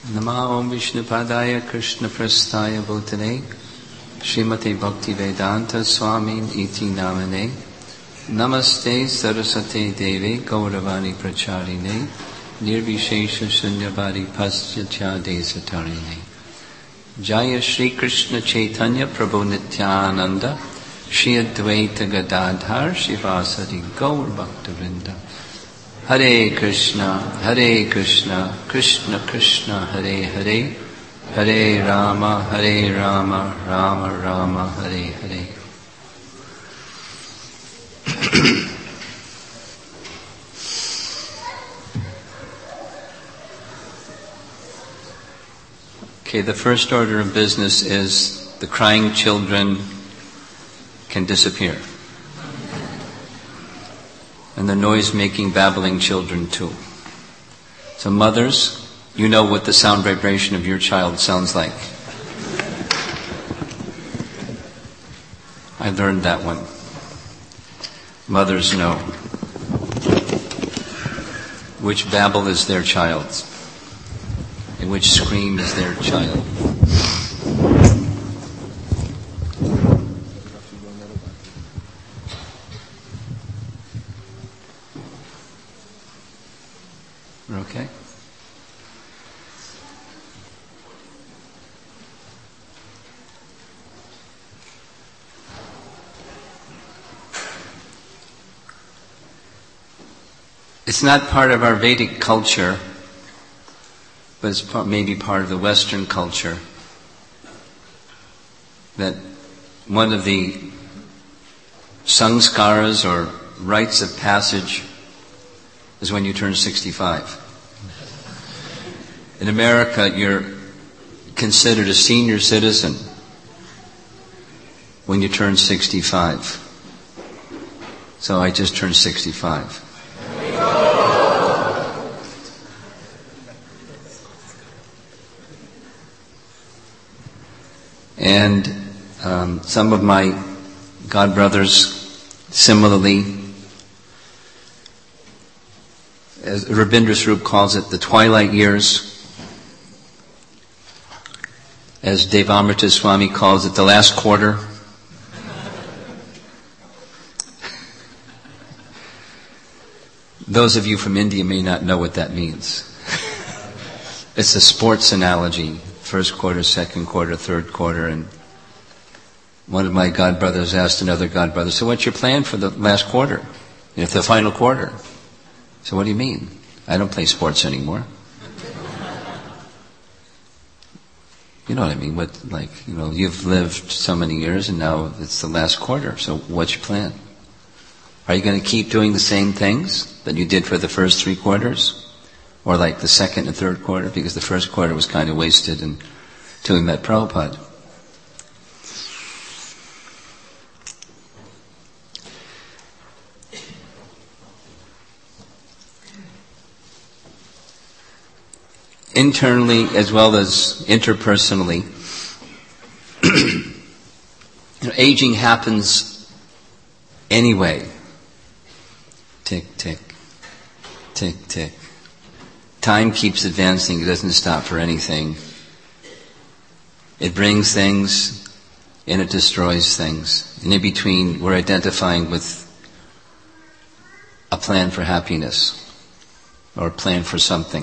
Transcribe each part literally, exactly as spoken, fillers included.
Namo Om Vishnupadaya Krishna Prasthaya Bhutane Srimati Bhaktivedanta Swami Iti Namane Namaste Saraswate Devi Gauravani Pracharine Nirvishesha Shunyavadi Paschatya Desatarine Jaya Shri Krishna Chaitanya Prabhu Nityananda Shri Advaita Gadadhar Shivasadi Gaur Bhaktivinoda Hare Krishna, Hare Krishna, Krishna Krishna, Hare Hare, Hare Rama, Hare Rama, Rama Rama, Hare Hare. Okay, the first order of business is the crying children can disappear. And the noise-making, babbling children too. So mothers, you know what the sound vibration of your child sounds like. I learned that one. Mothers know which babble is their child's and which scream is their child. Okay. It's not part of our Vedic culture, but it's part, maybe part of the Western culture, that one of the sanskaras or rites of passage is when you turn sixty-five. In America, you're considered a senior citizen when you turn sixty-five. So I just turned sixty-five. And um, some of my godbrothers similarly, as Rabindra Swarup calls it, the twilight years. As Devamrita Swami calls it, the last quarter. Those of you from India may not know what that means. It's a sports analogy. First quarter, second quarter, third quarter. And one of my godbrothers asked another godbrother, so what's your plan for the last quarter? If the final quarter? So what do you mean? I don't play sports anymore. You know what I mean? What, like, you know, you've lived so many years and now it's the last quarter. So what's your plan? Are you going to keep doing the same things that you did for the first three quarters? Or like the second and third quarter? Because the first quarter was kind of wasted until we met Prabhupada. Internally as well as interpersonally, you know, aging happens anyway. Tick, tick, tick, tick. Time keeps advancing, it doesn't stop for anything. It brings things and it destroys things. And in between, we're identifying with a plan for happiness or a plan for something.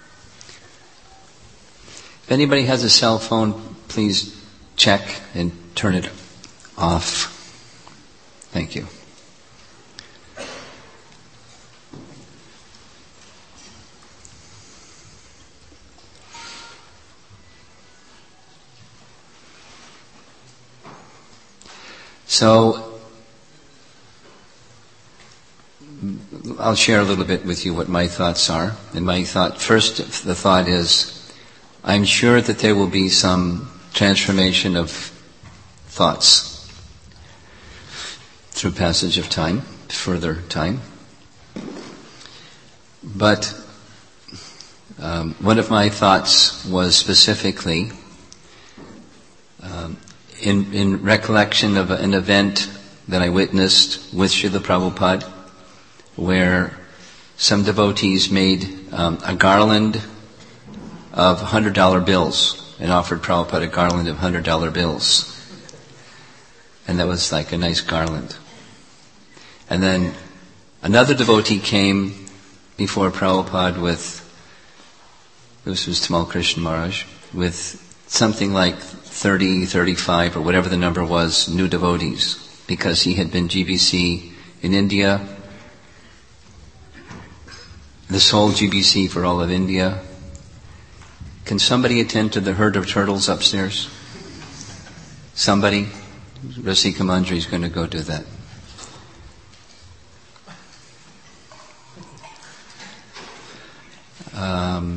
If anybody has a cell phone, please check and turn it off. Thank you. So, I'll share a little bit with you what my thoughts are. And my thought, first the thought is, I'm sure that there will be some transformation of thoughts through passage of time, further time. But um, one of my thoughts was specifically um, in, in recollection of an event that I witnessed with Srila Prabhupada, where some devotees made um, a garland of one hundred dollar bills and offered Prabhupada a garland of one hundred dollar bills. And that was like a nice garland. And then another devotee came before Prabhupada with, this was Tamal Krishna Maharaj, with something like thirty, thirty-five, or whatever the number was, new devotees, because he had been G B C in India, the sole G B C for all of India. Can somebody attend to the herd of turtles upstairs? Somebody? Rasika Manjari is going to go do that. Um,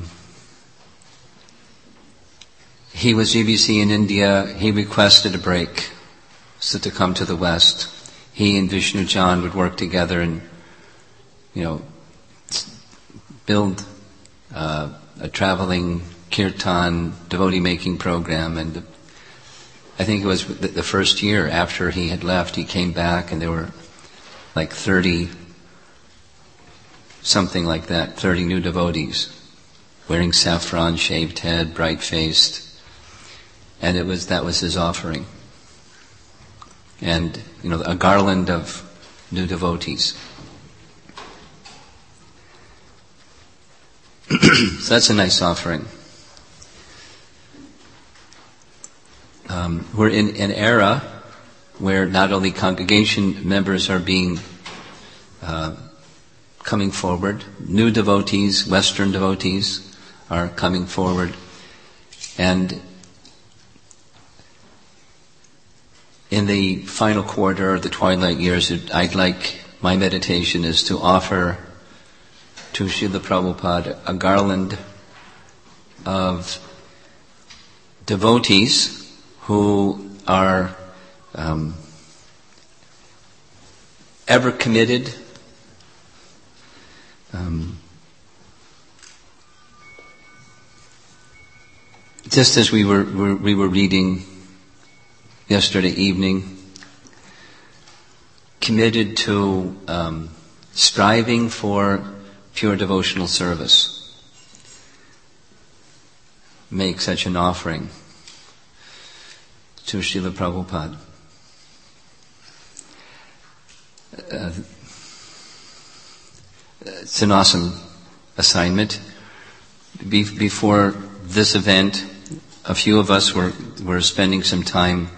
he was G B C in India. He requested a break, so to come to the West. He and Vishnu John would work together and, you know, build uh, a traveling kirtan devotee making program. And I think it was the first year after he had left, he came back, and there were like thirty, something like that, thirty new devotees, wearing saffron, shaved head, bright-faced. And it was, that was his offering. And, you know, a garland of new devotees. So that's a nice offering. Um, we're in an era where not only congregation members are being uh, coming forward, new devotees, Western devotees are coming forward, and in the final quarter, the twilight years, I'd like, my meditation is to offer to Srila Prabhupada a garland of devotees who are um, ever committed, um, just as we were, were we were reading yesterday evening, committed to um, striving for pure devotional service. Make such an offering to Srila Prabhupada. Uh, it's an awesome assignment. Be- before this event, a few of us were, were spending some time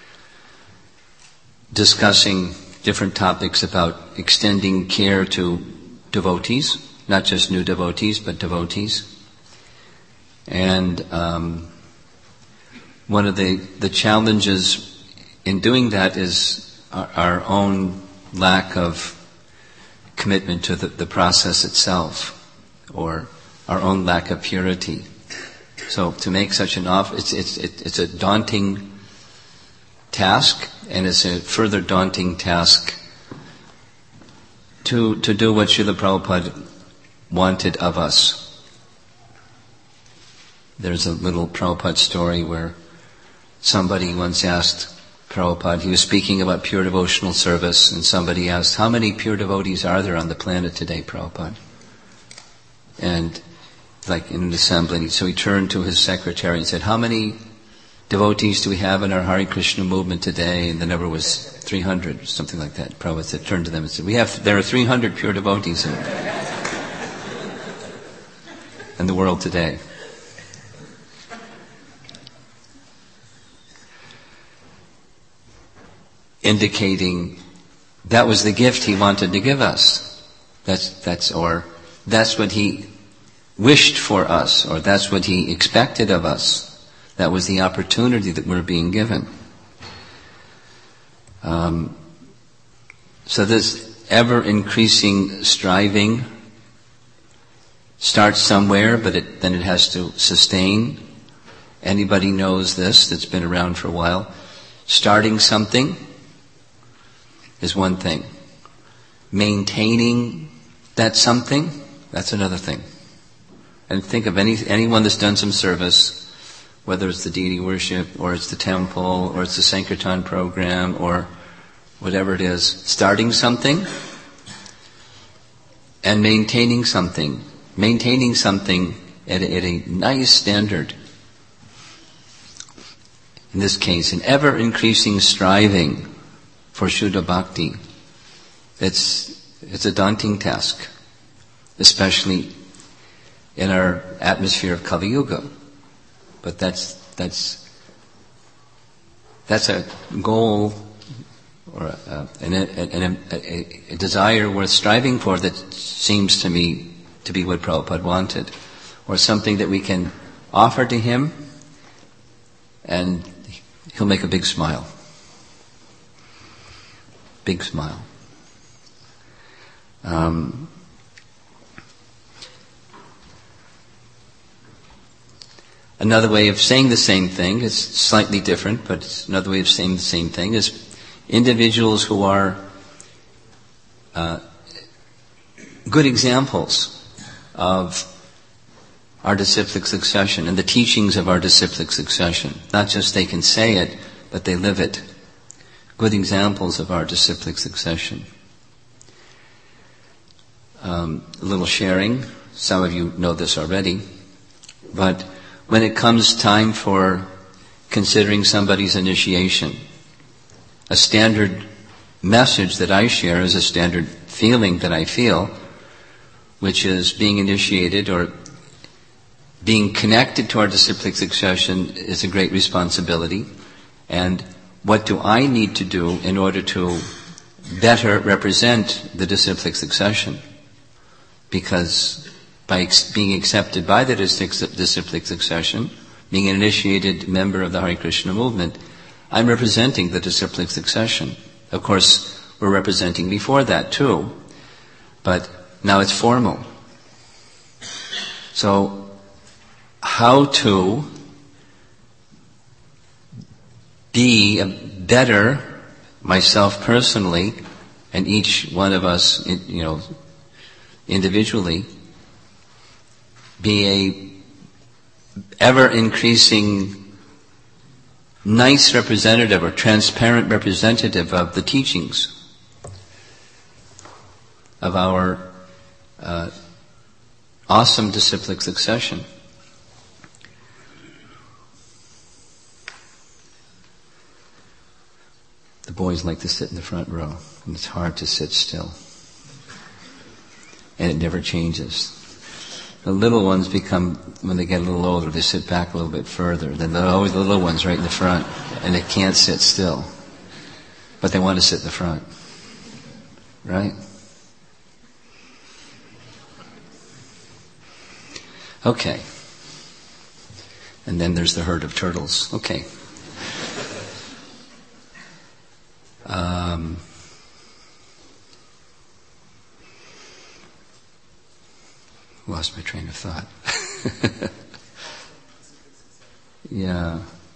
discussing different topics about extending care to devotees, not just new devotees, but devotees. And um, one of the, the challenges in doing that is our, our own lack of commitment to the, the process itself, or our own lack of purity. So to make such an offer, it's, it's, it's a daunting task, and it's a further daunting task to to do what Srila Prabhupada wanted of us. There's a little Prabhupada story where somebody once asked Prabhupada, he was speaking about pure devotional service, and somebody asked, how many pure devotees are there on the planet today, Prabhupada? And like in an assembly, so he turned to his secretary and said, how many devotees do we have in our Hare Krishna movement today? And the number was three hundred, or something like that. Prabhupada said, turned to them and said, "We have, there are three hundred pure devotees in, in the world today." Indicating that was the gift he wanted to give us. That's, that's, or that's what he wished for us, or that's what he expected of us. That was the opportunity that we're being given. Um, so this ever-increasing striving starts somewhere, but it, then it has to sustain. Anybody knows this that's been around for a while. Starting something is one thing. Maintaining that something, that's another thing. And think of any anyone that's done some service, whether it's the deity worship, or it's the temple, or it's the Sankirtan program, or whatever it is, starting something and maintaining something. Maintaining something at a, at a nice standard. In this case, an ever-increasing striving for Shuddha Bhakti. It's, it's a daunting task, especially in our atmosphere of Kali Yuga. But that's, that's, that's a goal or a, an, an, a, a desire worth striving for that seems to me to be what Prabhupada wanted. Or something that we can offer to him and he'll make a big smile. Big smile. Um, another way of saying the same thing, is slightly different, but it's another way of saying the same thing, is individuals who are uh, good examples of our disciplic succession and the teachings of our disciplic succession. Not just they can say it, but they live it. Good examples of our disciplic succession. Um, a little sharing. Some of you know this already. But when it comes time for considering somebody's initiation, a standard message that I share is a standard feeling that I feel, which is being initiated or being connected to our disciplic succession is a great responsibility. And what do I need to do in order to better represent the disciplic succession? Because by ex- being accepted by the disciplic succession, being an initiated member of the Hare Krishna movement, I'm representing the disciplic succession. Of course, we're representing before that too, but now it's formal. So, how to be a better, myself personally, and each one of us, you know, individually, be a ever-increasing nice representative or transparent representative of the teachings of our uh, awesome disciplic succession. The boys like to sit in the front row, and it's hard to sit still. And it never changes. The little ones become, when they get a little older, they sit back a little bit further. Then they're always the little ones right in the front, and they can't sit still. But they want to sit in the front. Right? Okay. And then there's the herd of turtles. Okay. Um, lost my train of thought. yeah.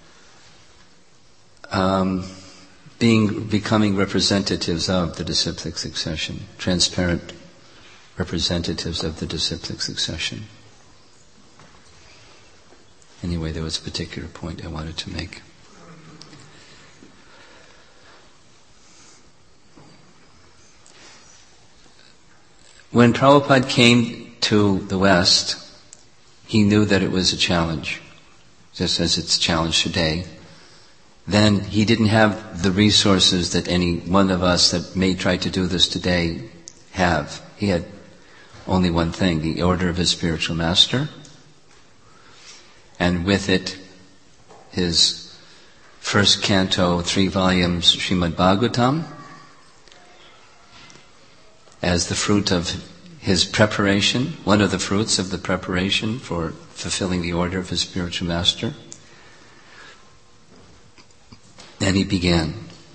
Um, being, becoming representatives of the disciplic succession, transparent representatives of the disciplic succession. Anyway, there was a particular point I wanted to make. When Prabhupada came to the West, he knew that it was a challenge, just as it's a challenge today. Then he didn't have the resources that any one of us that may try to do this today have. He had only one thing, the order of his spiritual master, and with it, his first canto, three volumes, Srimad Bhagavatam, as the fruit of his preparation, one of the fruits of the preparation for fulfilling the order of his spiritual master. And he began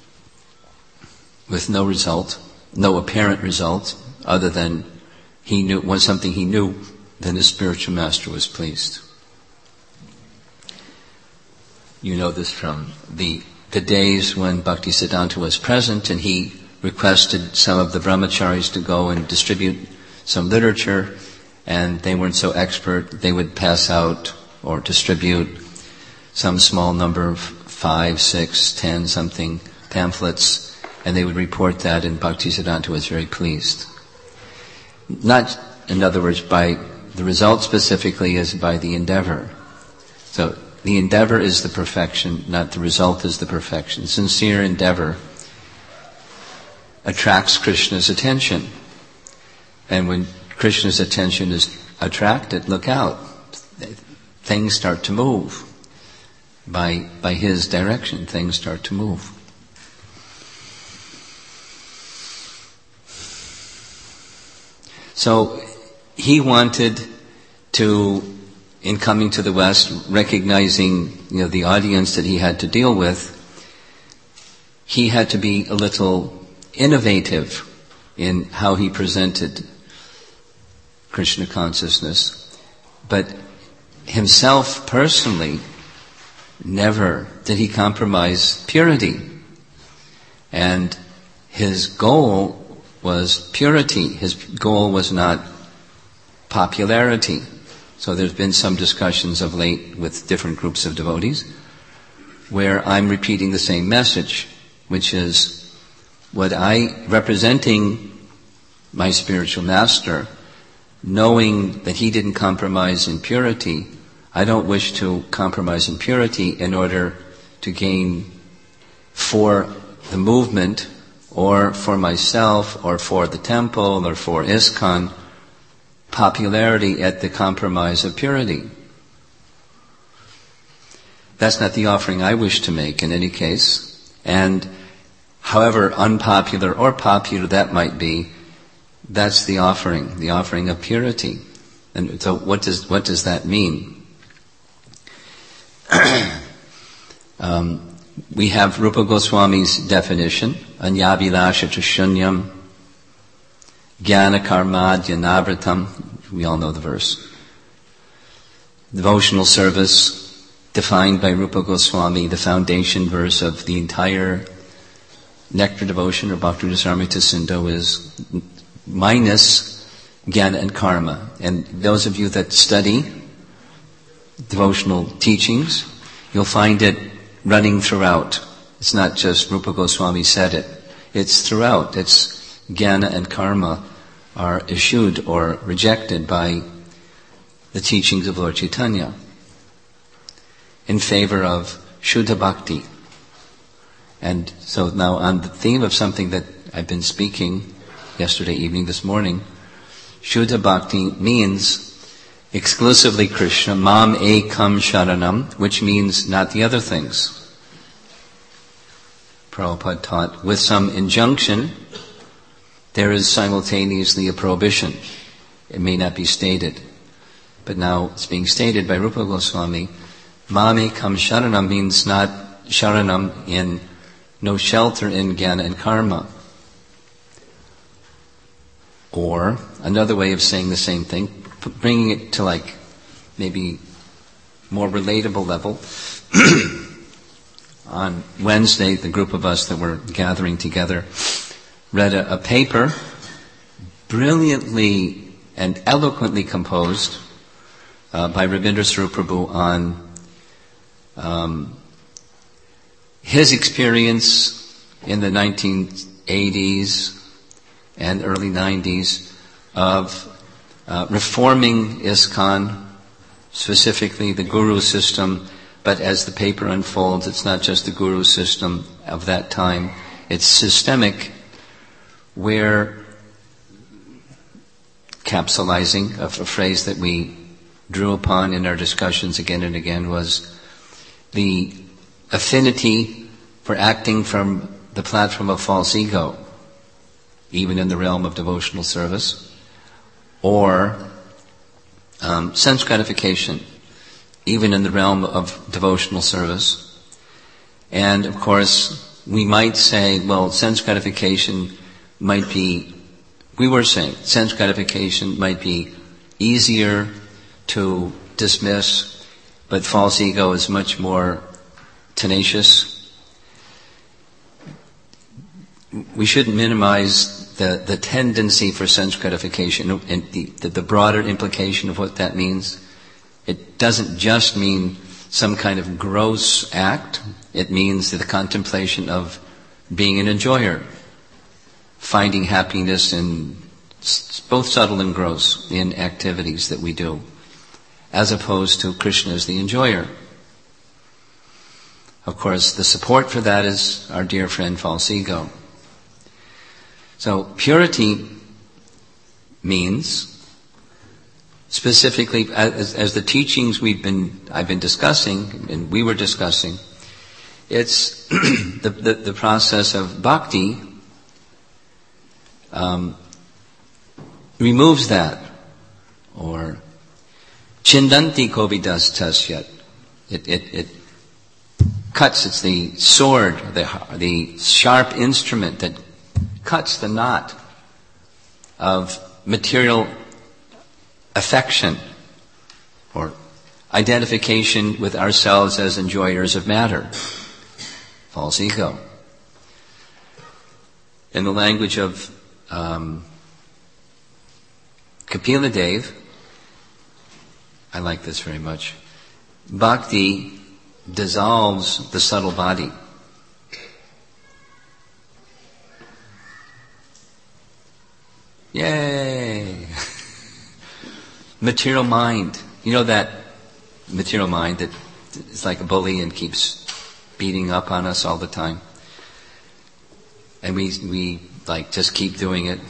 with no result, no apparent result, other than he knew, was something he knew, then his spiritual master was pleased. You know this from the, the days when Bhaktisiddhanta was present and he requested some of the brahmacharis to go and distribute some literature, and they weren't so expert. They would pass out or distribute some small number of five, six, ten something pamphlets, and they would report that, and Bhaktisiddhanta was very pleased. Not, in other words, by the result specifically is by the endeavor. So the endeavor is the perfection, not the result is the perfection. Sincere endeavor attracts Krishna's attention. And when Krishna's attention is attracted, look out. Things start to move. By, by his direction, things start to move. So he wanted to, in coming to the West, recognizing, you know, the audience that he had to deal with, he had to be a little innovative in how he presented Krishna consciousness. But himself personally, never did he compromise purity. And his goal was purity. His goal was not popularity. So there's been some discussions of late with different groups of devotees where I'm repeating the same message, which is what I, representing my spiritual master, knowing that he didn't compromise in purity, I don't wish to compromise in purity in order to gain for the movement or for myself or for the temple or for ISKCON popularity at the compromise of purity. That's not the offering I wish to make in any case. And however unpopular or popular that might be, that's the offering, the offering of purity. And so what does, what does that mean? um, we have Rupa Goswami's definition, Anyabhilasha Shunyam, Jnana Karmadya Navratam. We all know the verse. Devotional service, defined by Rupa Goswami, the foundation verse of the entire Nectar devotion or Bhakti-rasamrita Sindhu is minus Jnana and Karma. And those of you that study devotional teachings, you'll find it running throughout. It's not just Rupa Goswami said it. It's throughout. It's Jnana and Karma are eschewed or rejected by the teachings of Lord Chaitanya in favor of Shuddha Bhakti. And so now on the theme of something that I've been speaking yesterday evening, this morning, Shuddha Bhakti means exclusively Krishna, Mam Ekam Sharanam, which means not the other things. Prabhupada taught, with some injunction, there is simultaneously a prohibition. It may not be stated, but now it's being stated by Rupa Goswami. Mam Ekam Sharanam means not Sharanam in no shelter in Jnana and Karma. Or another way of saying the same thing, bringing it to like maybe more relatable level. On Wednesday, the group of us that were gathering together read a, a paper brilliantly and eloquently composed uh, by Rabindra Swarup Prabhu on um, his experience in the nineteen eighties and early nineties of uh, reforming ISKCON, specifically the Guru system. But as the paper unfolds, it's not just the Guru system of that time. It's systemic, where, capsulizing of a phrase that we drew upon in our discussions again and again, was the affinity for acting from the platform of false ego, even in the realm of devotional service, or um, sense gratification, even in the realm of devotional service. And of course, we might say, well, sense gratification might be, we were saying, sense gratification might be easier to dismiss, but false ego is much more tenacious. We shouldn't minimize the, the tendency for sense gratification and the, the, the broader implication of what that means. It doesn't just mean some kind of gross act. It means the contemplation of being an enjoyer, finding happiness in both subtle and gross in activities that we do, as opposed to Krishna as the enjoyer. Of course, the support for that is our dear friend false ego. So purity means, specifically, as, as the teachings we've been, I've been discussing, and we were discussing, it's the, the, the process of bhakti um, removes that, or chindanti kovidas tasyat. It, it, it cuts, it's the sword, the, the sharp instrument that cuts the knot of material affection or identification with ourselves as enjoyers of matter. False ego. In the language of um, Kapila Dev, I like this very much, bhakti dissolves the subtle body. Yay! Material mind. You know that material mind that is like a bully and keeps beating up on us all the time? And we, we like just keep doing it.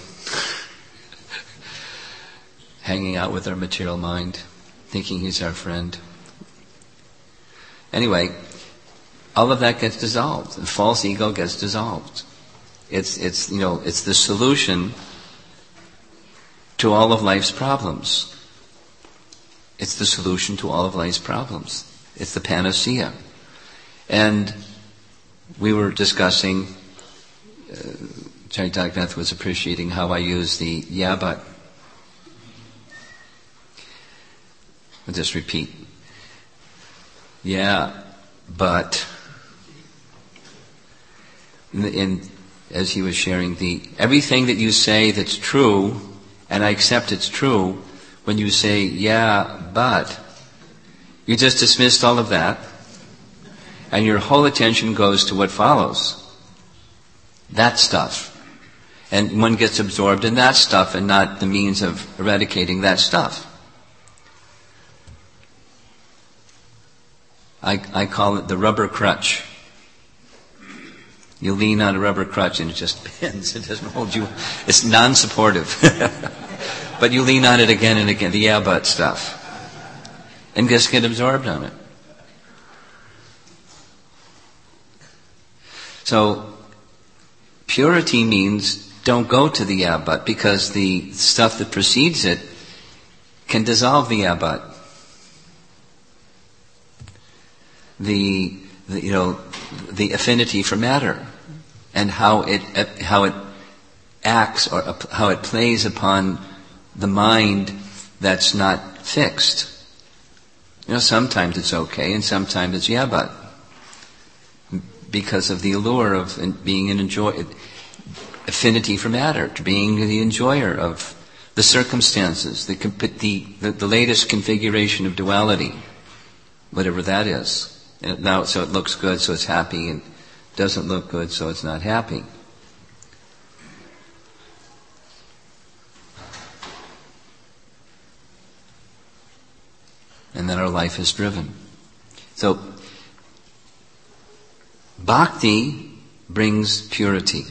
Hanging out with our material mind, thinking he's our friend. Anyway, all of that gets dissolved. The false ego gets dissolved. It's, it's, you know, it's the solution to all of life's problems. It's the solution to all of life's problems. It's the panacea. And we were discussing, uh, Chaitanya was appreciating how I use the yeah but. I'll just repeat. Yeah, but. In, in, as he was sharing, the everything that you say that's true, and I accept it's true, when you say, yeah, but, you just dismissed all of that, and your whole attention goes to what follows. That stuff. And one gets absorbed in that stuff and not the means of eradicating that stuff. I, I call it the rubber crutch. You lean on a rubber crutch and it just bends. It doesn't hold you. It's non-supportive. But you lean on it again and again, the yeah but stuff. And just get absorbed on it. So, purity means don't go to the yeah but, because the stuff that precedes it can dissolve the yeah but. The, the you know, the affinity for matter and how it how it acts or how it plays upon the mind that's not fixed. You know, sometimes it's okay and sometimes it's yeah but, because of the allure of being an enjoy affinity for matter, to being the enjoyer of the circumstances, the the the, the latest configuration of duality, whatever that is. And now, so it looks good, so it's happy, and doesn't look good, so it's not happy. And then our life is driven. So, bhakti brings purity.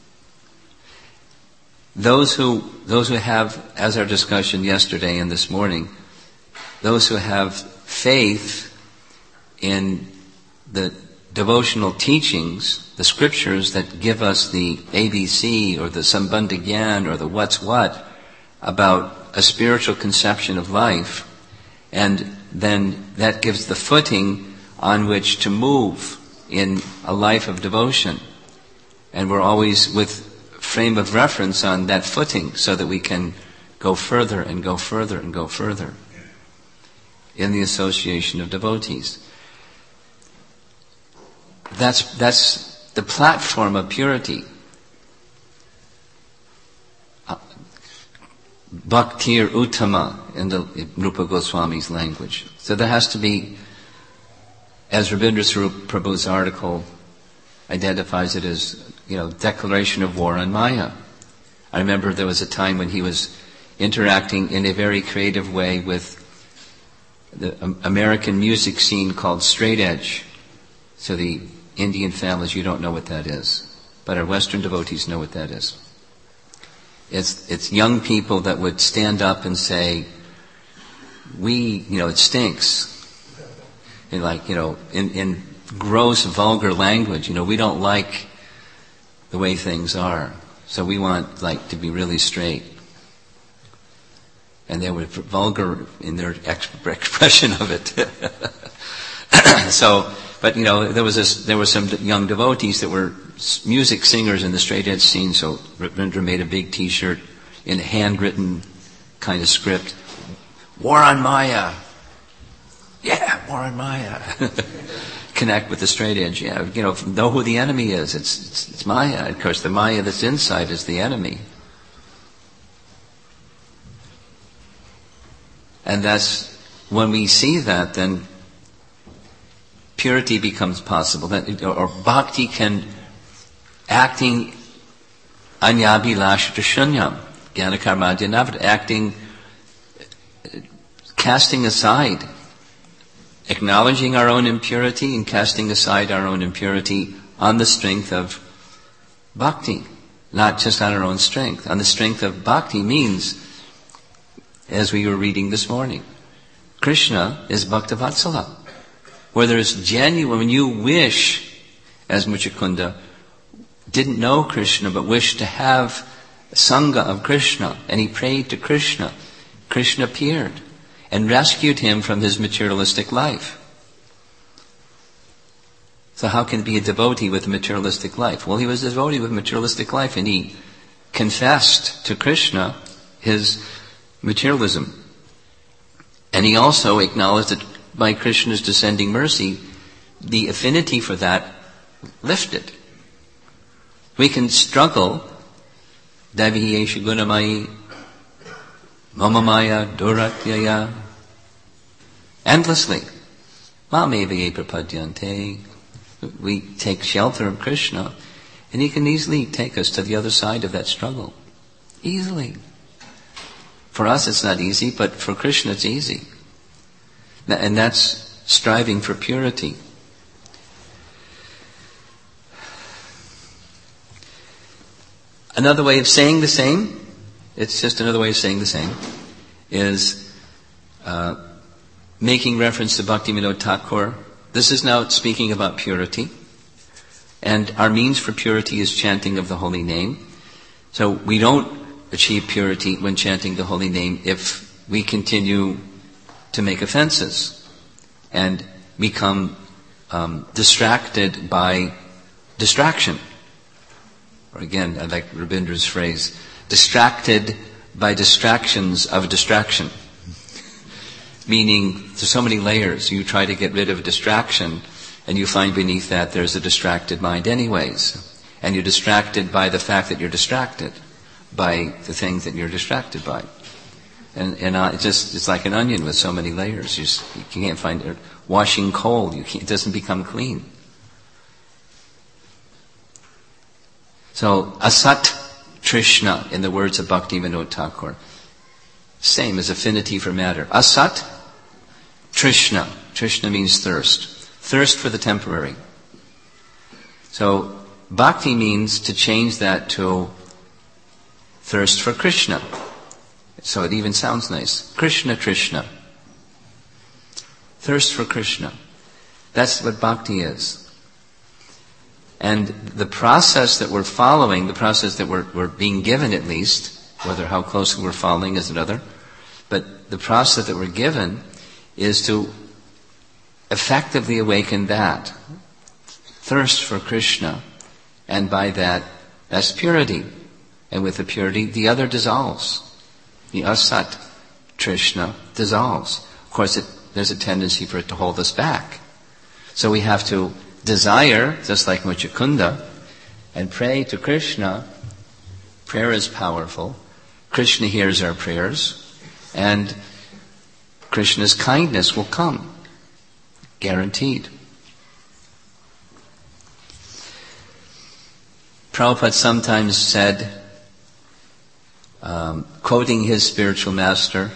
Those who, those who have, as our discussion yesterday and this morning, those who have faith in the devotional teachings, the scriptures that give us the A B C or the Sambandha Gyan or the what's what about a spiritual conception of life, and then that gives the footing on which to move in a life of devotion. And we're always with frame of reference on that footing so that we can go further and go further and go further in the association of devotees. That's, that's the platform of purity. Uh, Bhaktir Uttama in the in Rupa Goswami's language. So there has to be, as Rabindra Swarup Prabhu's article identifies it as, you know, declaration of war on Maya. I remember there was a time when he was interacting in a very creative way with the American music scene called straight edge. So the Indian families, you don't know what that is. But our Western devotees know what that is. It's, it's young people that would stand up and say, we, you know, it stinks. In like, you know, in, in gross, vulgar language, you know, we don't like the way things are. So we want, like, to be really straight. And they were vulgar in their expression of it. So, but you know, there was this, there were some young devotees that were music singers in the straight edge scene. So Ravindra made a big T-shirt in a handwritten kind of script. War on Maya. Yeah, war on Maya. Connect with the straight edge. Yeah, you know, know who the enemy is. It's, it's it's Maya. Of course, the Maya that's inside is the enemy. And that's, when we see that, then purity becomes possible. That, or bhakti can, acting anyabhilasha shunyam, jnana karmadya navata, acting, casting aside, acknowledging our own impurity and casting aside our own impurity on the strength of bhakti, not just on our own strength. On the strength of bhakti means, as we were reading this morning, Krishna is Bhaktavatsala. Where there's genuine, when you wish, as Muchukunda didn't know Krishna but wished to have Sangha of Krishna, and he prayed to Krishna, Krishna appeared and rescued him from his materialistic life. So how can he be a devotee with a materialistic life? Well, he was a devotee with a materialistic life, and he confessed to Krishna his materialism. And he also acknowledged that by Krishna's descending mercy, the affinity for that lifted. We can struggle, Devi Yesha Gunamayi, Mamamaya Duratyaya, endlessly. Mameva Prapadyante. We take shelter of Krishna, and he can easily take us to the other side of that struggle. Easily. For us it's not easy, but for Krishna it's easy. And that's striving for purity. Another way of saying the same, it's just another way of saying the same, is uh, making reference to Bhaktivinoda Thakur. This is now speaking about purity. And our means for purity is chanting of the holy name. So we don't achieve purity when chanting the holy name if we continue to make offenses and become um, distracted by distraction. Or again, I like Rabindra's phrase, distracted by distractions of distraction. Meaning, there's so many layers. You try to get rid of a distraction, and you find beneath that there's a distracted mind anyways. And you're distracted by the fact that you're distracted by the things that you're distracted by. And, and uh, it's just, it's like an onion with so many layers. You, just, you can't find it. Washing coal, you can't, it doesn't become clean. So, asat trishna, in the words of Bhaktivinoda Thakur. Same as affinity for matter. Asat trishna. Trishna means thirst. Thirst for the temporary. So, bhakti means to change that to thirst for Krishna. So it even sounds nice. Krishna Trishna. Thirst for Krishna. That's what bhakti is. And the process that we're following, the process that we're, we're being given at least, whether how closely we're following is another, but the process that we're given is to effectively awaken that thirst for Krishna, and by that, that's purity. And with the purity, the other dissolves. The asat, Trishna, dissolves. Of course, it, there's a tendency for it to hold us back. So we have to desire, just like Muchukunda, and pray to Krishna. Prayer is powerful. Krishna hears our prayers, and Krishna's kindness will come. Guaranteed. Prabhupada sometimes said um, quoting his spiritual master,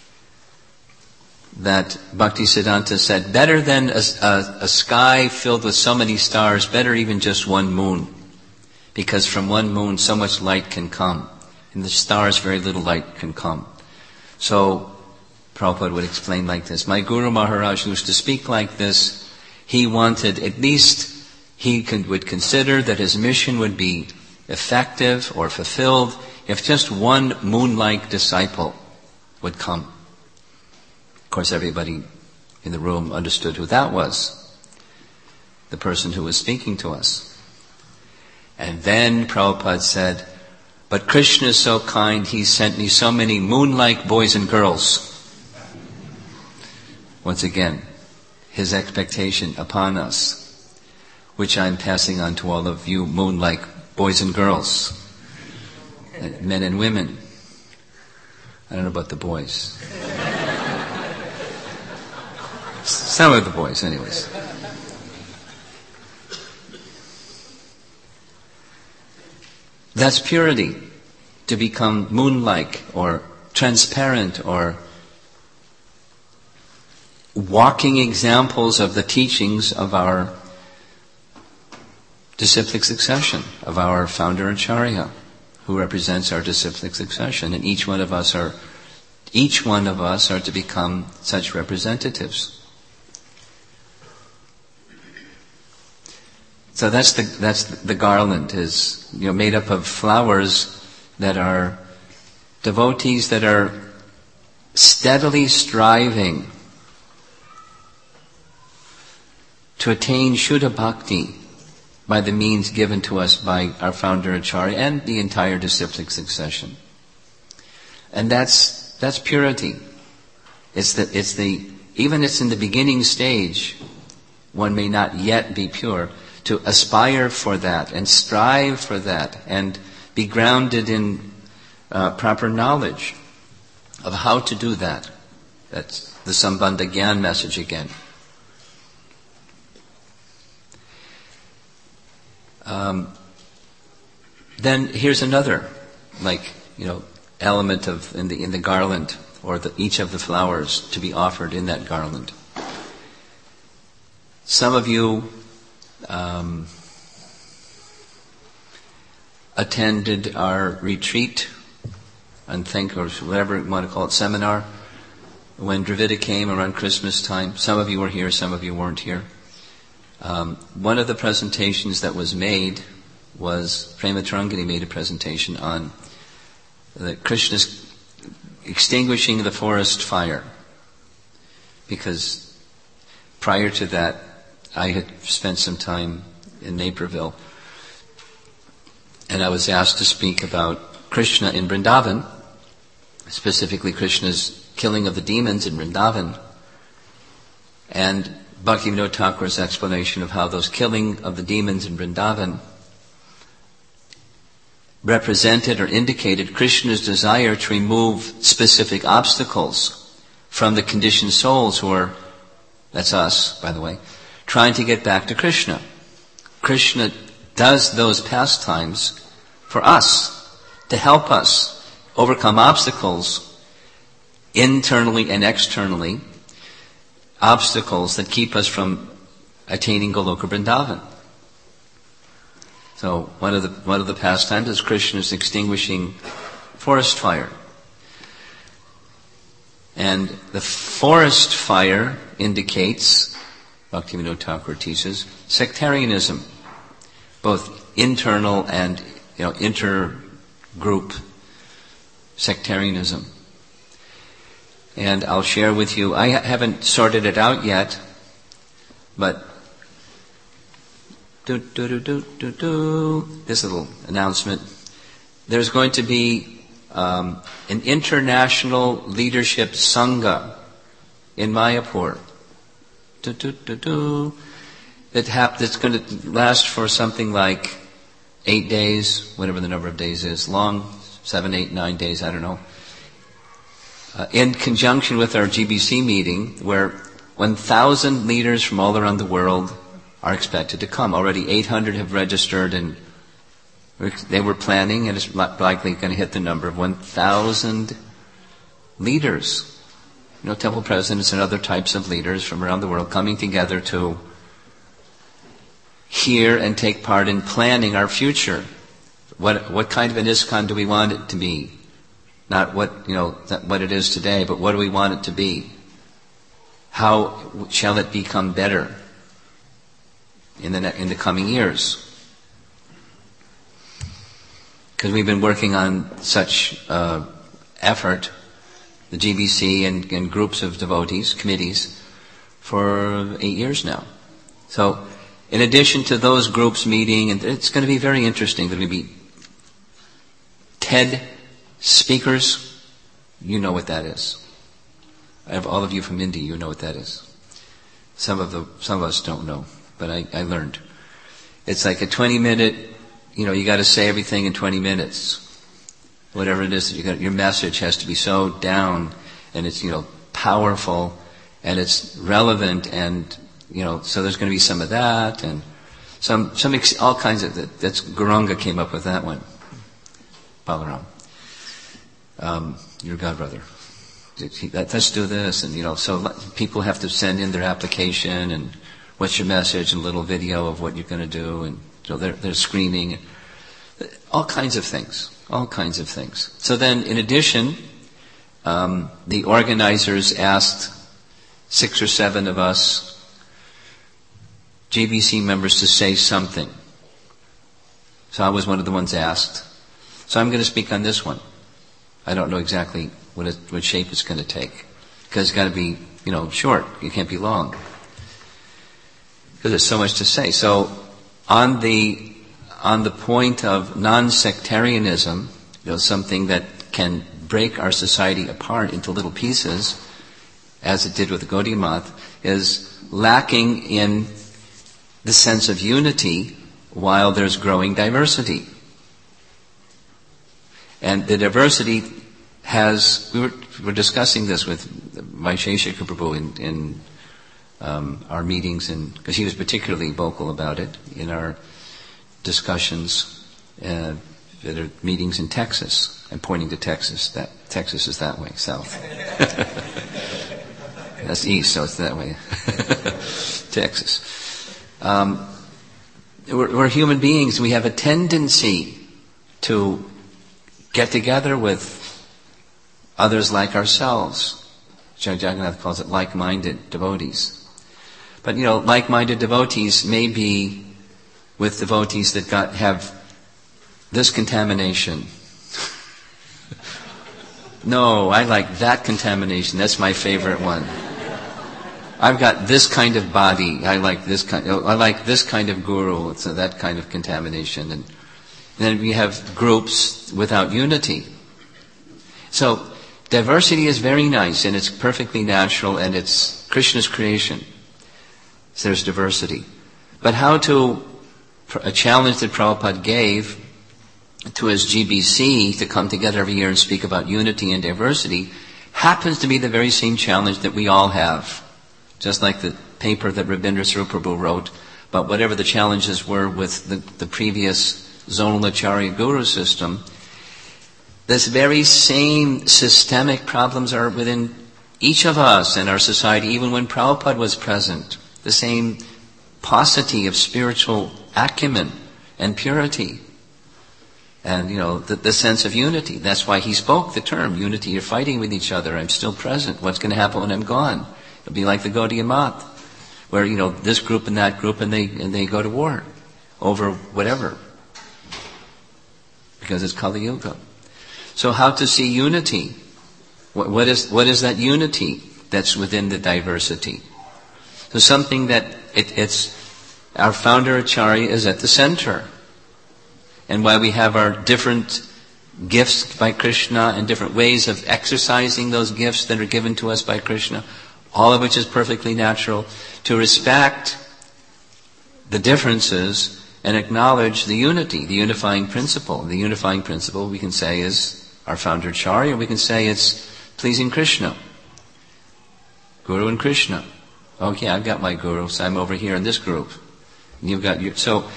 that Bhaktisiddhanta said, better than a, a, a sky filled with so many stars, better even just one moon. Because from one moon so much light can come. In the stars very little light can come. So Prabhupada would explain like this. My Guru Maharaj used to speak like this. He wanted, at least he could, would consider that his mission would be effective or fulfilled if just one moon-like disciple would come. Of course, everybody in the room understood who that was. The person who was speaking to us. And then Prabhupada said, but Krishna is so kind, he sent me so many moon-like boys and girls. Once again, his expectation upon us, which I'm passing on to all of you moon-like boys and girls, men and women. I don't know about the boys. Some of the boys, anyways. That's purity, to become moon-like or transparent or walking examples of the teachings of our disciplic succession, of our founder Acharya, who represents our disciplic succession, and each one of us are, each one of us are to become such representatives. So that's the that's the garland, is you know made up of flowers that are devotees that are steadily striving to attain Shuddha Bhakti by the means given to us by our founder Acharya and the entire disciplic succession. And that's that's purity. It's the it's the even it's in the beginning stage, one may not yet be pure. To aspire for that and strive for that and be grounded in uh, proper knowledge of how to do that. That's the Sambandha Gyan message again. Um, then here's another, like you know, element of in the in the garland or the, each of the flowers to be offered in that garland. Some of you. Um, attended our retreat and think or whatever you want to call it, seminar, when Dravida came around Christmas time. Some of you were here, some of you weren't here. Um, one of the presentations that was made was Prema Tarangini made a presentation on the Krishna's extinguishing the forest fire, because prior to that I had spent some time in Naperville, and I was asked to speak about Krishna in Vrindavan, specifically Krishna's killing of the demons in Vrindavan, and Bhaktivinoda Thakur's explanation of how those killing of the demons in Vrindavan represented or indicated Krishna's desire to remove specific obstacles from the conditioned souls who are, that's us, by the way, trying to get back to Krishna. Krishna does those pastimes for us, to help us overcome obstacles internally and externally, obstacles that keep us from attaining Goloka Vrindavan. So one of the one of the pastimes is Krishna's extinguishing forest fire. And the forest fire indicates, Bhaktivinoda Thakur teaches, sectarianism, both internal and you know inter-group sectarianism. And I'll share with you, I haven't sorted it out yet, but do do do do do do this little announcement. There's going to be um, an international leadership sangha in Mayapur. Do, do, do, do. That hap- that's going to last for something like eight days, whatever the number of days is, long, seven, eight, nine days, I don't know. Uh, in conjunction with our G B C meeting, where one thousand leaders from all around the world are expected to come. Already eight hundred have registered, and They were planning, and it's likely going to hit the number of one thousand leaders. You know, temple presidents and other types of leaders from around the world coming together to hear and take part in planning our future. What what kind of an ISKCON do we want it to be? Not what, you know, what it is today, but what do we want it to be? How shall it become better in the in the coming years? Because we've been working on such uh, effort, the G B C and, and groups of devotees, committees, for eight years now. So, in addition to those groups meeting, and it's going to be very interesting. There's going to be TED speakers. You know what that is. I have all of you from India. You know what that is. Some of the some of us don't know, but I, I learned. It's like a twenty-minute. You know, you got to say everything in twenty minutes. Whatever it is that you got, your message has to be so down, and it's, you know, powerful, and it's relevant, and, you know, so there's going to be some of that, and some, some, ex- all kinds of, that, that's, Gauranga came up with that one. Balaram. Um, your godbrother. Let's do this, and, you know, so people have to send in their application, and what's your message, and a little video of what you're going to do, and so they're, they're screening, all kinds of things, all kinds of things. So then, in addition, um, the organizers asked six or seven of us G B C members to say something. So I was one of the ones asked. So I'm going to speak on this one. I don't know exactly what, it, what shape it's going to take, because it's got to be, you know, short. It can't be long, because there's so much to say. So on the on the point of non-sectarianism, you know, something that can break our society apart into little pieces, as it did with the Gaudiya Math, is lacking in the sense of unity while there's growing diversity. And the diversity has, we were, we were discussing this with Vaisheshika Prabhu in, in um, our meetings, because he was particularly vocal about it in our discussions uh, at our meetings in Texas. I'm pointing to Texas. That Texas is that way, south. That's east, so it's that way. Texas. Um, we're, we're human beings. We have a tendency to get together with others like ourselves. Jai Jagannath calls it like-minded devotees. But, you know, like-minded devotees may be with devotees that got have this contamination. No, I like that contamination. That's my favorite one. I've got this kind of body. I like this kind. I like this kind of guru. It's that kind of contamination. And, and then we have groups without unity. So diversity is very nice, and it's perfectly natural, and it's Krishna's creation. So there's diversity. But how to, a challenge that Prabhupada gave to his G B C to come together every year and speak about unity and diversity happens to be the very same challenge that we all have. Just like the paper that Rabindra Saruprabhu wrote about whatever the challenges were with the, the previous zonal Acharya Guru system, this very same systemic problems are within each of us and our society, even when Prabhupada was present. The same paucity of spiritual acumen and purity. And, you know, the, the sense of unity. That's why he spoke the term, unity. You're fighting with each other. I'm still present. What's going to happen when I'm gone? It'll be like the Gaudiya Math, where, you know, this group and that group, and they and they go to war over whatever. Because it's Kali Yuga. So how to see unity? What, what is what is that unity that's within the diversity? So something that it, it's, our founder Acharya is at the center. And while we have our different gifts by Krishna and different ways of exercising those gifts that are given to us by Krishna, all of which is perfectly natural, to respect the differences and acknowledge the unity, the unifying principle. The unifying principle, we can say, is our founder Acharya, we can say it's pleasing Krishna. Guru and Krishna. Okay, I've got my guru, so I'm over here in this group. And you've got your, so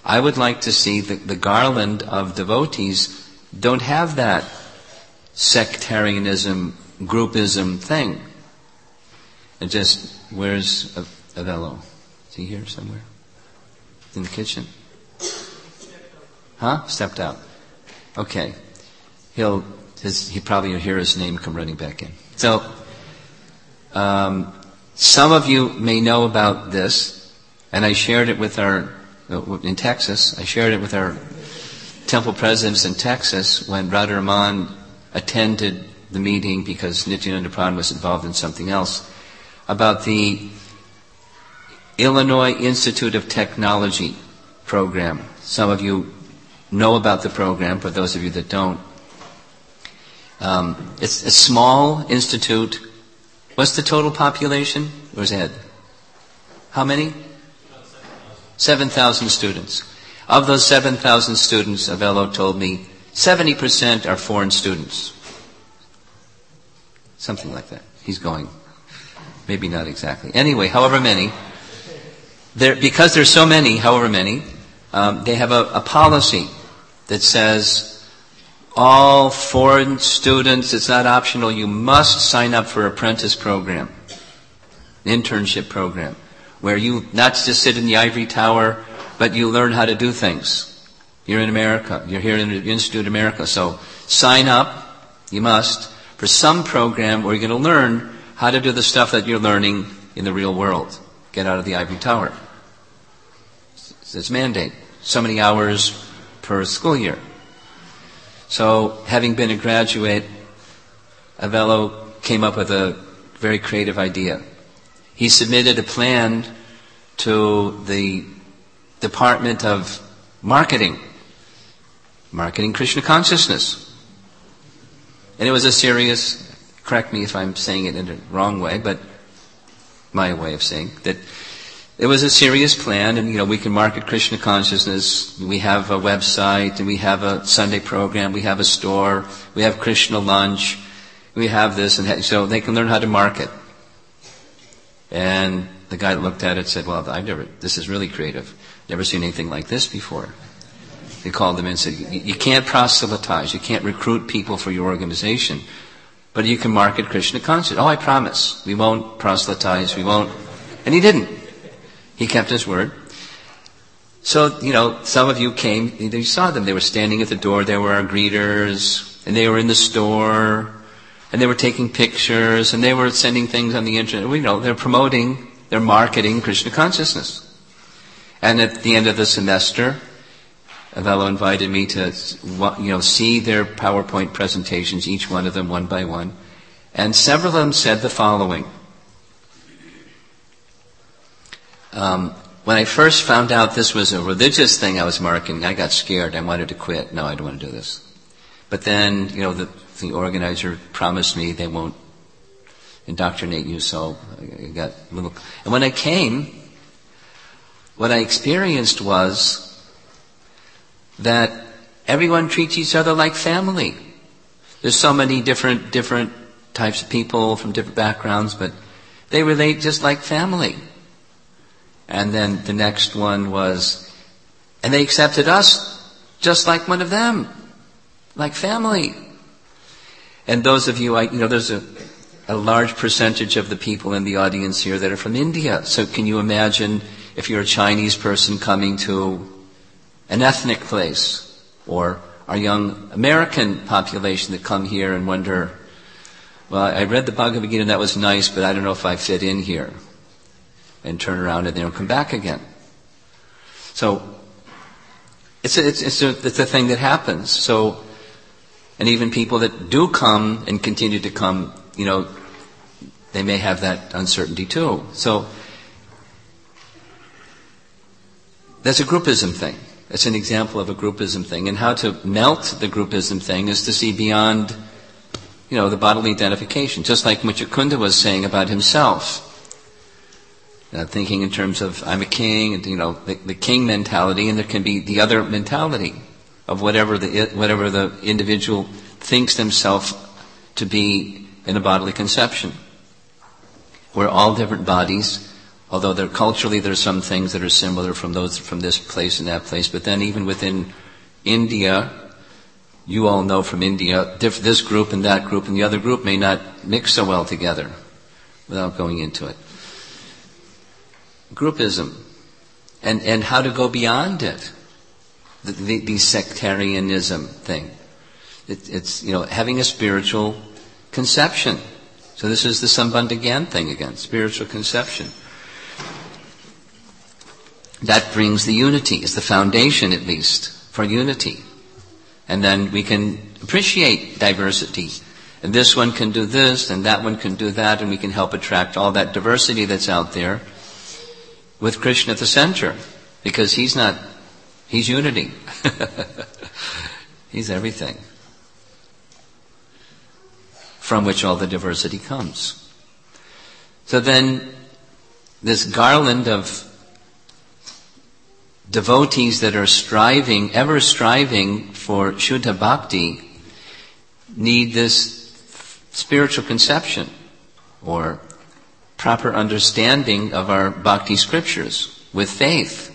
I would like to see the, the garland of devotees don't have that sectarianism, groupism thing. And just, where's Avello? Is he here somewhere? In the kitchen? Huh? Stepped out. Okay. He'll, his, he probably will hear his name come running back in. So, um, some of you may know about this, and I shared it with our, in Texas, I shared it with our temple presidents in Texas when Radharaman attended the meeting because Nityananda Prabhupada was involved in something else, about the Illinois Institute of Technology program. Some of you know about the program, for those of you that don't. Um, it's a small institute. What's the total population? Where's Ed? How many? seven thousand students. Of those seven thousand students, Avello told me, seventy percent are foreign students. Something like that. He's going. Maybe not exactly. Anyway, however many. There, because there's so many, however many, um, they have a, a policy that says all foreign students, it's not optional, you must sign up for apprentice program, internship program, where you not just sit in the ivory tower, but you learn how to do things. You're in America. You're here in the Institute of America. So sign up, you must, for some program where you're going to learn how to do the stuff that you're learning in the real world. Get out of the ivory tower. It's mandate. So many hours per school year. So, having been a graduate, Avello came up with a very creative idea. He submitted a plan to the Department of Marketing, Marketing Krishna Consciousness. And it was a serious, correct me if I'm saying it in a wrong way, but my way of saying that it was a serious plan, and you know, we can market Krishna consciousness. We have a website, and we have a Sunday program, we have a store, we have Krishna lunch, we have this, and so they can learn how to market. And the guy looked at it and said, well, I've never, this is really creative. Never seen anything like this before. He called them in and said, you can't proselytize, you can't recruit people for your organization, but you can market Krishna consciousness. Oh, I promise, we won't proselytize, we won't. And he didn't. He kept his word. So, you know, some of you came, you saw them. They were standing at the door. There were our greeters, and they were in the store, and they were taking pictures, and they were sending things on the internet. We know they're promoting, they're marketing Krishna consciousness. And at the end of the semester, Avello invited me to, you know, see their PowerPoint presentations, each one of them one by one. And several of them said the following. Um, when I first found out this was a religious thing I was marketing, I got scared. I wanted to quit. No, I don't want to do this. But then, you know, the, the organizer promised me they won't indoctrinate you, so I got a little... And when I came, what I experienced was that everyone treats each other like family. There's so many different different types of people from different backgrounds, but they relate just like family. And then the next one was, and they accepted us just like one of them, like family. And those of you, I, you know, there's a, a large percentage of the people in the audience here that are from India. So can you imagine if you're a Chinese person coming to an ethnic place, or our young American population that come here and wonder, well, I read the Bhagavad Gita and that was nice, but I don't know if I fit in here. And turn around and they don't come back again. So, it's a, it's, it's, a, it's a thing that happens. So, and even people that do come and continue to come, you know, they may have that uncertainty too. So, that's a groupism thing. It's an example of a groupism thing. And how to melt the groupism thing is to see beyond, you know, the bodily identification. Just like Muchukunda was saying about himself. Uh, thinking in terms of, I'm a king, and you know, the, the king mentality, and there can be the other mentality of whatever the whatever the individual thinks themselves to be in a bodily conception. We're all different bodies, Although there, culturally there's some things that are similar from those from this place and that place, but then even within India, you all know from India, diff, this group and that group and the other group may not mix so well together, without going into it. Groupism, and and how to go beyond it, the, the, the sectarianism thing. It, it's you know having a spiritual conception. So this is the Sambandha Gyan thing again, spiritual conception. That brings the unity, is the foundation at least for unity. And then we can appreciate diversity. And this one can do this, and that one can do that, and we can help attract all that diversity that's out there with Krishna at the center. Because he's not, he's unity. He's everything. From which all the diversity comes. So then, this garland of devotees that are striving, ever striving for Shuddha Bhakti, need this spiritual conception, or proper understanding of our Bhakti scriptures, with faith.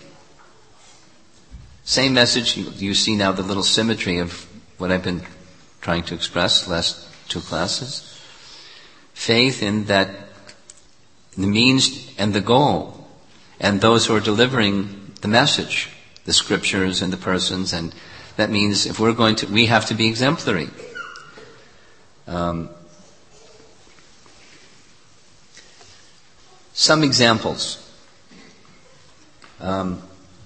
Same message, you, you see now the little symmetry of what I've been trying to express the last two classes. Faith in that the means and the goal, and those who are delivering the message, the scriptures and the persons, and that means if we're going to, we have to be exemplary. Um, some examples. Um,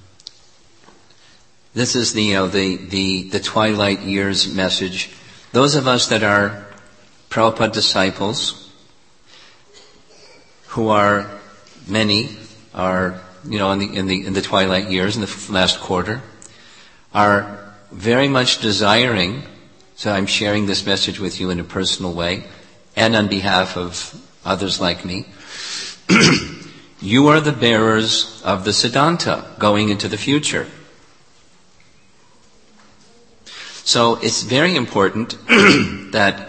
this is the, you know, the, the, the twilight years message. Those of us that are Prabhupada disciples, who are many, are, you know, in the, in the, in the twilight years, in the last quarter, are very much desiring, so I'm sharing this message with you in a personal way, and on behalf of others like me, you are the bearers of the Siddhanta going into the future. So it's very important that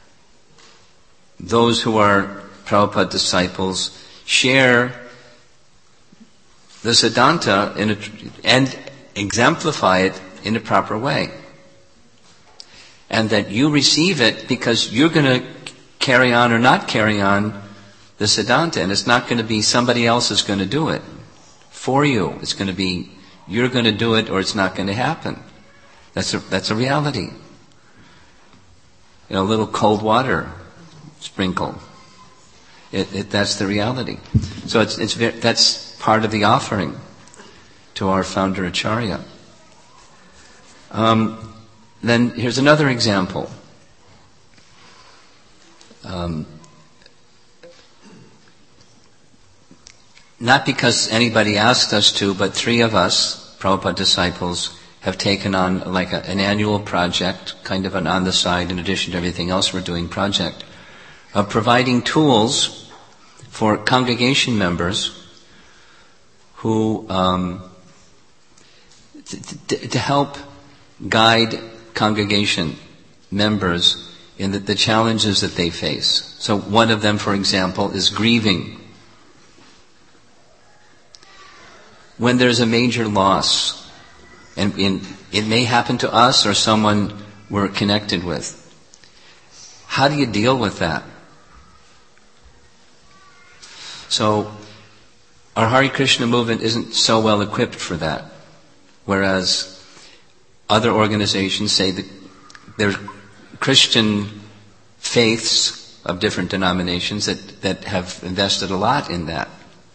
those who are Prabhupada disciples share the Siddhanta in a, and exemplify it in a proper way. And that you receive it because you're going to carry on or not carry on the Siddhanta. And it's not going to be somebody else is going to do it for you. It's going to be, you're going to do it or it's not going to happen. That's a, that's a reality. You know, a little cold water sprinkle. It, it, that's the reality. So it's, it's very, that's part of the offering to our founder Acharya. Um, then here's another example. Um, not because anybody asked us to, but three of us, Prabhupada disciples, have taken on like a, an annual project, kind of an on the side, in addition to everything else we're doing, project of providing tools for congregation members who um, t- t- to help guide congregation members in the, the challenges that they face. So one of them, for example, is grieving. When there's a major loss, and in, it may happen to us or someone we're connected with, how do you deal with that? So, our Hare Krishna movement isn't so well equipped for that. Whereas other organizations say that there's Christian faiths of different denominations that, that have invested a lot in that.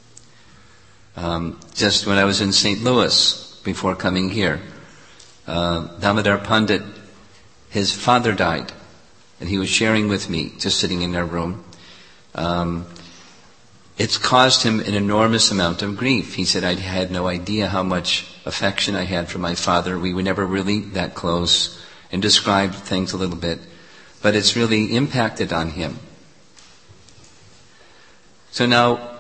Um, just when I was in Saint Louis before coming here, uh, Damodar Pandit, his father died, and he was sharing with me, just sitting in our room. Um, It's caused him an enormous amount of grief. He said, I had no idea how much affection I had for my father. We were never really that close, and described things a little bit. But it's really impacted on him. So now,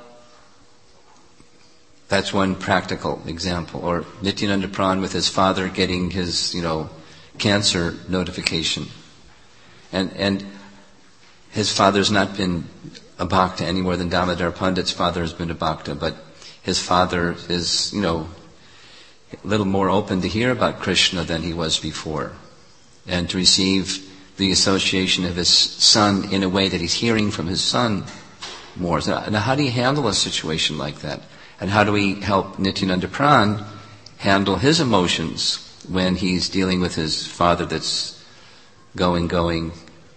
that's one practical example. Or Nityananda Pran with his father getting his, you know, cancer notification. And, and his father's not been a bhakta any more than Damodar Pandit's father has been a bhakta, but his father is, you know, a little more open to hear about Krishna than he was before, and to receive the association of his son in a way that he's hearing from his son more. So, now, how do you handle a situation like that? And how do we help Nityananda Pran handle his emotions when he's dealing with his father that's going, going?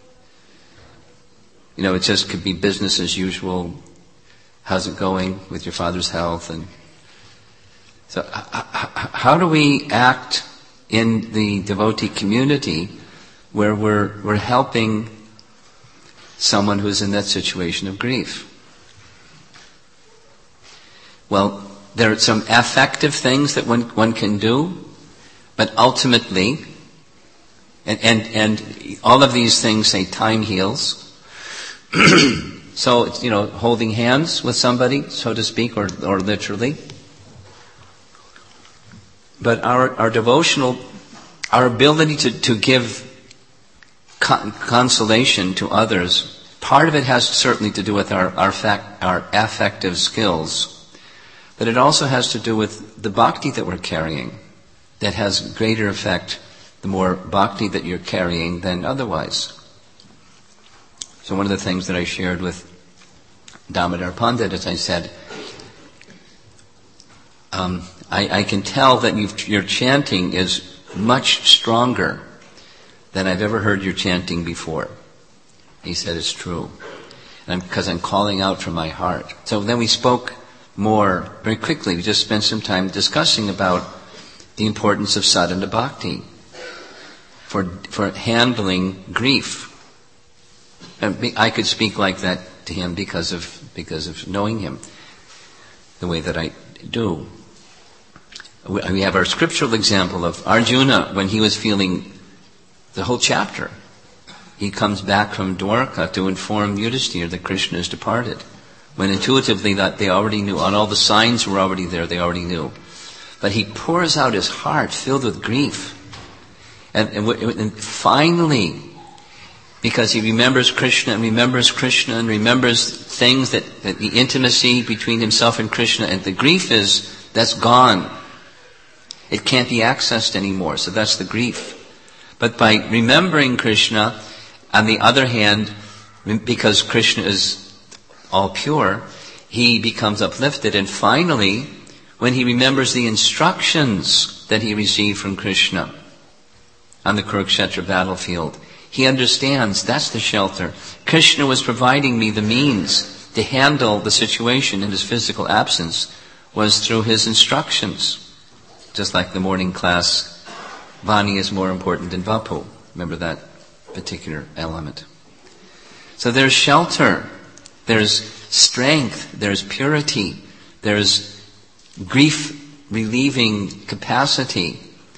You know, it just could be business as usual. How's it going with your father's health? And so how do we act in the devotee community where we're, we're helping someone who's in that situation of grief? Well, there are some affective things that one, one can do, but ultimately, and, and, and all of these things say time heals. So, it's, you know, holding hands with somebody, so to speak, or, or literally. But our, our devotional, our ability to, to give con- consolation to others, part of it has certainly to do with our, our, fact, our affective skills. But it also has to do with the bhakti that we're carrying, that has greater effect the more bhakti that you're carrying than otherwise. So one of the things that I shared with Damodar Pandit, as I said, um, I, I can tell that you've, your chanting is much stronger than I've ever heard your chanting before. He said, it's true. And because I'm, I'm calling out from my heart. So then we spoke more very quickly. We just spent some time discussing about the importance of sadhana bhakti for for handling grief. And I could speak like that to him because of because of knowing him the way that I do. We have our scriptural example of Arjuna when he was feeling the whole chapter. He comes back from Dwarka to inform Yudhishthira that Krishna has departed. When intuitively that they already knew, and all the signs were already there, they already knew. But he pours out his heart filled with grief. And, and, and finally, because he remembers Krishna and remembers Krishna and remembers things that, that the intimacy between himself and Krishna, and the grief is, that's gone. It can't be accessed anymore, so that's the grief. But by remembering Krishna, on the other hand, because Krishna is all pure, he becomes uplifted, and finally, when he remembers the instructions that he received from Krishna on the Kurukshetra battlefield, he understands that's the shelter. Krishna was providing me the means to handle the situation in his physical absence was through his instructions. Just like the morning class, Vani is more important than Vapu. Remember that particular element. So there's shelter. There's strength, there's purity, there's grief-relieving capacity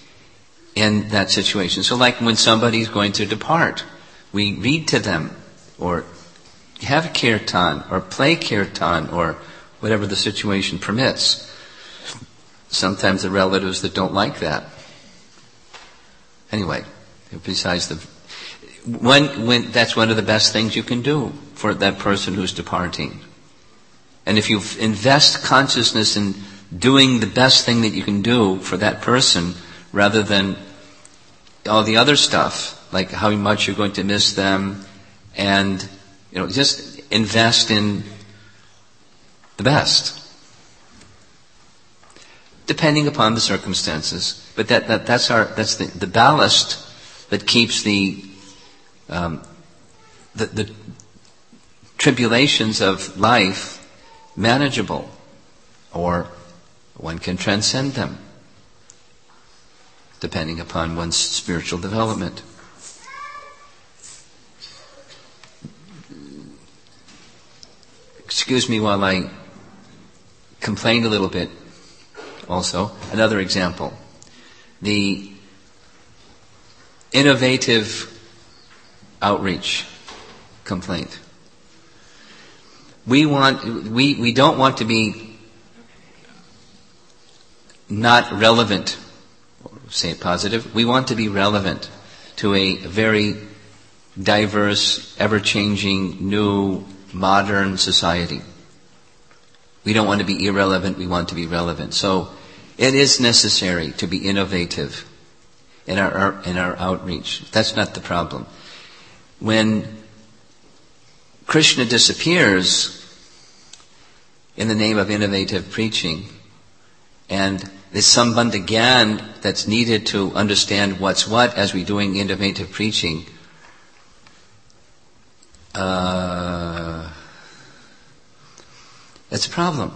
in that situation. So like when somebody's going to depart, we read to them, or have kirtan, or play kirtan, or whatever the situation permits. Sometimes the relatives that don't like that. Anyway, besides the... When, when, that's one of the best things you can do for that person who's departing. And if you invest consciousness in doing the best thing that you can do for that person, rather than all the other stuff, like how much you're going to miss them, and, you know, just invest in the best. Depending upon the circumstances. But that, that that's our, that's the, the ballast that keeps the Um, the, the tribulations of life manageable, or one can transcend them, depending upon one's spiritual development. Excuse me while I complain a little bit also. Another example. The innovative outreach complaint. We want, we, we don't want to be not relevant, say it positive. We want to be relevant to a very diverse, ever-changing, new modern society. We don't want to be irrelevant, we want to be relevant. So it is necessary to be innovative in our in our outreach. That's not the problem. When Krishna disappears in the name of innovative preaching, and there's some Sambandha Gyan that's needed to understand what's what as we're doing innovative preaching, uh, it's a problem.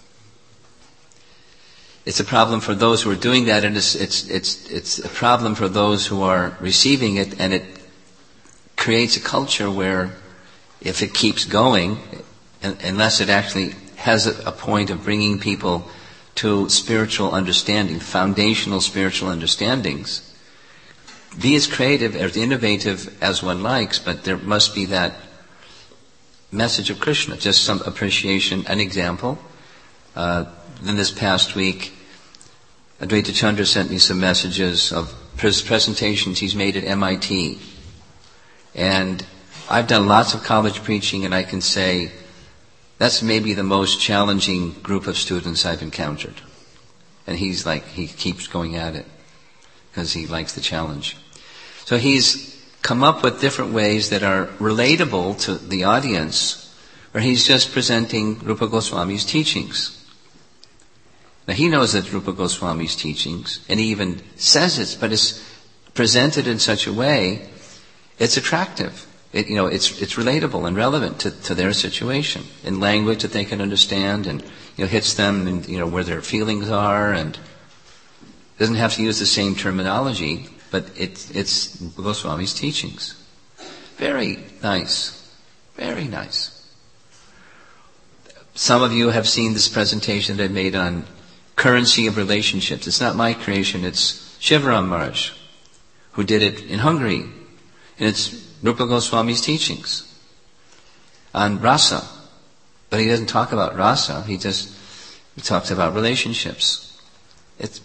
It's a problem for those who are doing that, and it's, it's, it's, it's a problem for those who are receiving it, and it creates a culture where if it keeps going, unless it actually has a, a point of bringing people to spiritual understanding, foundational spiritual understandings, be as creative, as innovative as one likes, but there must be that message of Krishna, just some appreciation. An example, uh, in this past week, Advaita Chandra sent me some messages of pres- presentations he's made at M I T. And I've done lots of college preaching, and I can say that's maybe the most challenging group of students I've encountered. And he's like, he keeps going at it because he likes the challenge. So he's come up with different ways that are relatable to the audience, where he's just presenting Rupa Goswami's teachings. Now he knows that Rupa Goswami's teachings, and he even says it, but it's presented in such a way, it's attractive. It, you know, it's it's relatable and relevant to, to their situation in language that they can understand, and you know, hits them in, you know, where their feelings are, and doesn't have to use the same terminology, but it's it's Goswami's teachings. Very nice, very nice. Some of you have seen this presentation that I made on currency of relationships. It's not my creation, it's Shivaram Maharaj, who did it in Hungary. And it's Rupa Goswami's teachings on rasa. But he doesn't talk about rasa, he just he talks about relationships. It's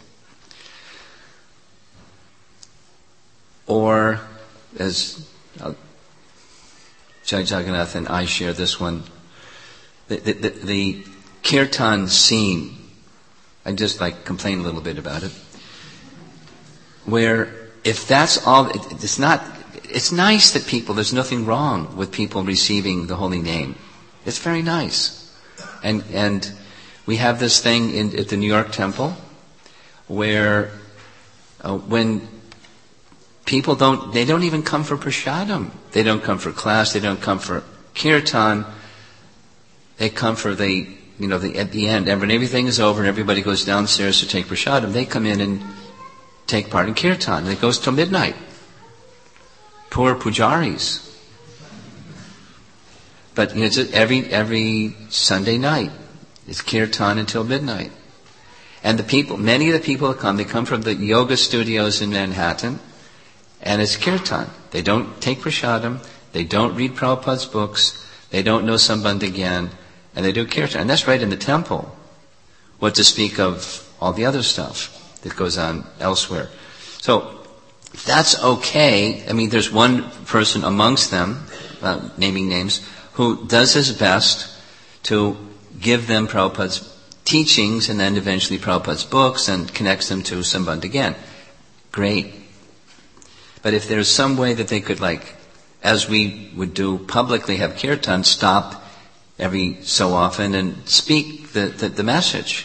Or, as uh, Jai Jagannath and I share this one, the, the, the, the kirtan scene, I just like complain a little bit about it, where if that's all, it, it's not, it's nice that people, there's nothing wrong with people receiving the holy name. It's very nice. And, and we have this thing in, at the New York Temple where uh, when people don't, they don't even come for prasadam. They don't come for class, they don't come for kirtan. They come for the, you know, the, at the end, when everything is over and everybody goes downstairs to take prasadam, they come in and take part in kirtan. And it goes till midnight. Poor pujaris. But you know, it's every every Sunday night, it's kirtan until midnight. And the people, many of the people that come, they come from the yoga studios in Manhattan, and it's kirtan. They don't take prasadam, they don't read Prabhupada's books, they don't know Sambandha Gyan, and they do kirtan. And that's right in the temple. What to speak of all the other stuff that goes on elsewhere. So, that's okay. I mean, there's one person amongst them, uh, naming names, who does his best to give them Prabhupada's teachings and then eventually Prabhupada's books and connects them to Sambandha Gyan. Great. But if there's some way that they could, like, as we would do publicly, have kirtan, stop every so often and speak the, the, the message.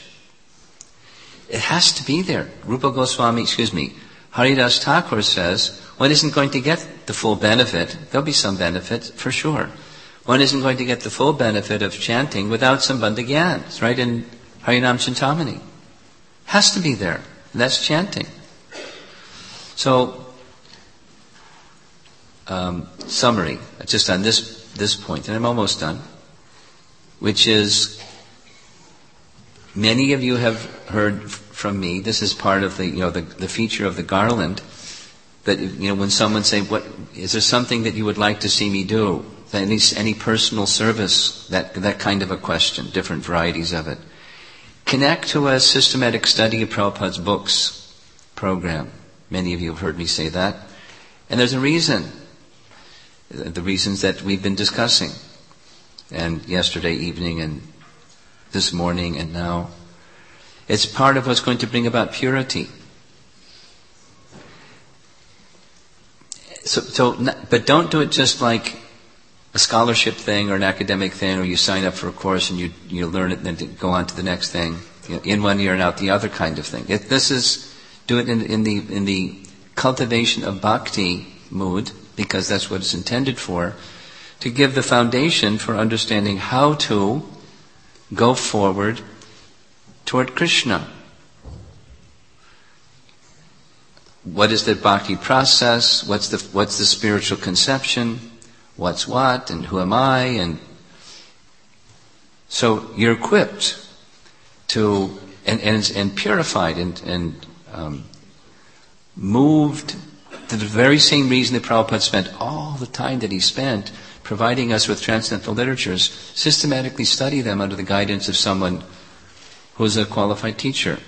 It has to be there. Rupa Goswami, excuse me, Haridas Thakur says, one isn't going to get the full benefit. There'll be some benefit, for sure. One isn't going to get the full benefit of chanting without Sambandha Gyan. It's right in Harinam Chintamani. Has to be there. And that's chanting. So, um, summary, just on this, this point, and I'm almost done, which is, many of you have heard from me, this is part of the, you know, the, the feature of the garland, that, you know, when someone say, what, is there something that you would like to see me do? Any, any personal service, that, that kind of a question, different varieties of it. Connect to a systematic study of Prabhupada's books program. Many of you have heard me say that. And there's a reason. The reasons that we've been discussing. and yesterday evening and this morning and now. It's part of what's going to bring about purity. So, so, but don't do it just like a scholarship thing or an academic thing, or you sign up for a course and you you learn it and then go on to the next thing, you know, in one ear and out the other kind of thing. It, this is do it in, in the in the cultivation of bhakti mood, because that's what it's intended for, to give the foundation for understanding how to go forward toward Krishna. What is the bhakti process? What's the what's the spiritual conception? What's what? And who am I? And so you're equipped to and and, and purified and and um, moved to the very same reason that Prabhupada spent all the time that he spent providing us with transcendental literatures. Systematically study them under the guidance of someone who's a qualified teacher.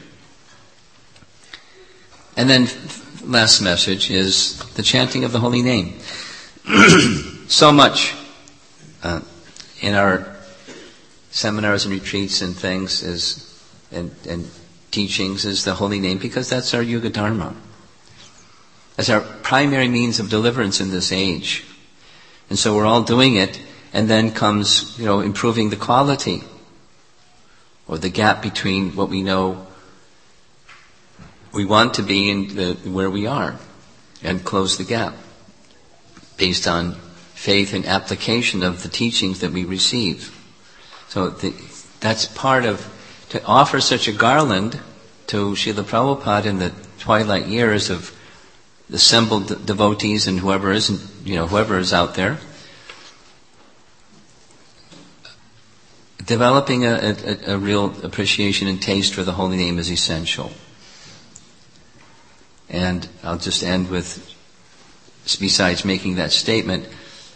And then last message is the chanting of the holy name. So much uh, in our seminars and retreats and things is and, and teachings is the holy name, because that's our Yuga Dharma. That's our primary means of deliverance in this age. And so we're all doing it, and then comes, you know, improving the quality or the gap between what we know we want to be and the, where we are, and close the gap based on faith and application of the teachings that we receive. So the, that's part of, to offer such a garland to Srila Prabhupada in the twilight years of assembled devotees and whoever isn't, you know, whoever is out there, developing a, a, a real appreciation and taste for the holy name is essential. And I'll just end with, besides making that statement,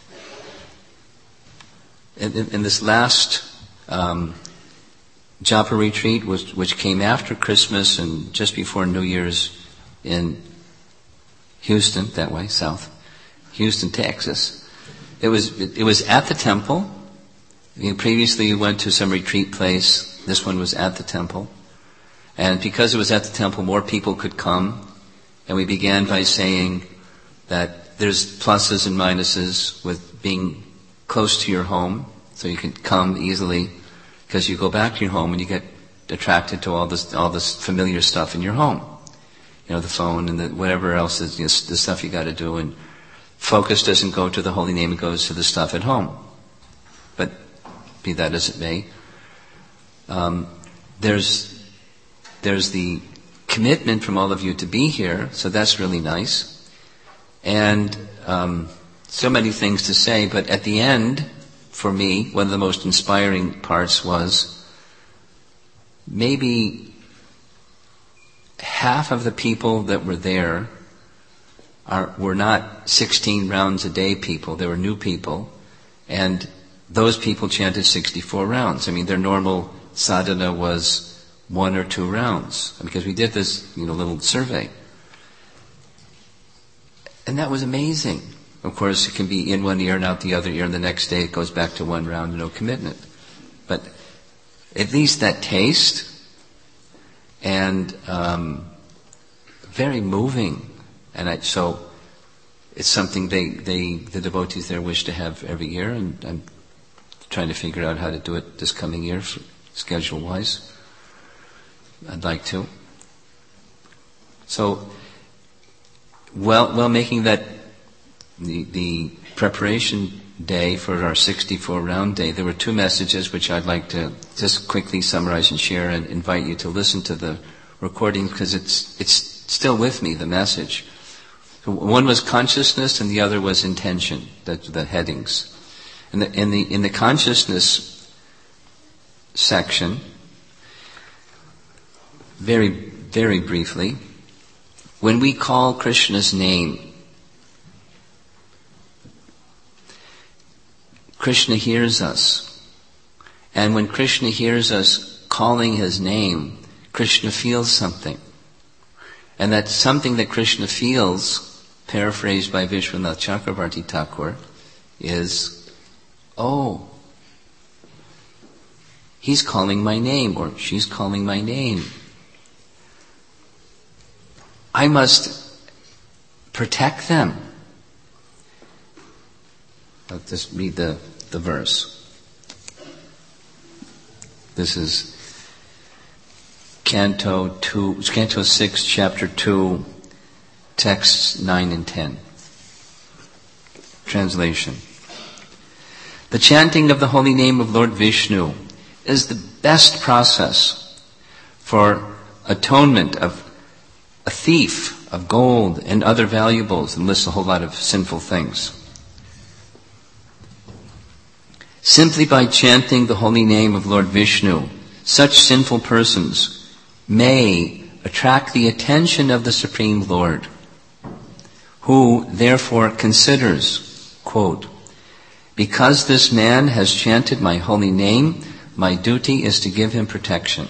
in, in, in this last um, Japa retreat, which, which came after Christmas and just before New Year's in Houston, that way, south, Houston, Texas. It was it, it was at the temple. You know, previously we went to some retreat place. This one was at the temple. And because it was at the temple, more people could come. And we began by saying that there's pluses and minuses with being close to your home, so you can come easily, because you go back to your home and you get attracted to all this all this familiar stuff in your home. You know, the phone and the whatever else is, you know, the stuff you got to do, and focus doesn't go to the holy name; it goes to the stuff at home. But be that as it may, um, there's there's the commitment from all of you to be here, so that's really nice. And um, so many things to say, but at the end, for me, one of the most inspiring parts was maybe half of the people that were there are were not sixteen rounds a day people. They were new people, and those people chanted sixty-four rounds. I mean, their normal sadhana was one or two rounds, because we did this, you know, little survey. And that was amazing. Of course, it can be in one ear and out the other ear, and the next day it goes back to one round and no commitment. But at least that taste, and um, very moving. And I, so it's something they, they, the devotees there wish to have every year, and I'm trying to figure out how to do it this coming year, schedule-wise. I'd like to. So, while, while making that the, the preparation day for our sixty-four round day, there were two messages which I'd like to just quickly summarize and share, and invite you to listen to the recording, because it's it's still with me, the message. So one was consciousness and the other was intention, the, the headings. In the, in the in the consciousness section, very, very briefly, when we call Krishna's name, Krishna hears us. And when Krishna hears us calling his name, Krishna feels something. And that something that Krishna feels, paraphrased by Vishwanath Chakravarti Thakur, is, oh, he's calling my name, or she's calling my name. I must protect them. Let's just read the, the verse. This is Canto two, Canto six, chapter two, texts nine and ten. Translation. The chanting of the holy name of Lord Vishnu is the best process for atonement of a thief of gold and other valuables, and lists a whole lot of sinful things. Simply by chanting the holy name of Lord Vishnu, such sinful persons may attract the attention of the Supreme Lord, who therefore considers, quote, because this man has chanted my holy name, my duty is to give him protection.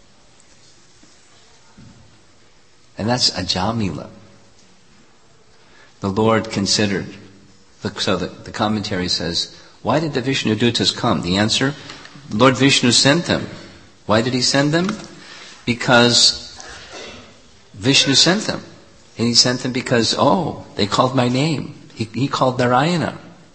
And that's Ajamila. The Lord considered. So the, the commentary says, why did the Vishnu Dutas come? The answer, Lord Vishnu sent them. Why did he send them? Because Vishnu sent them. And he sent them because, oh, they called my name. He, he called Narayana.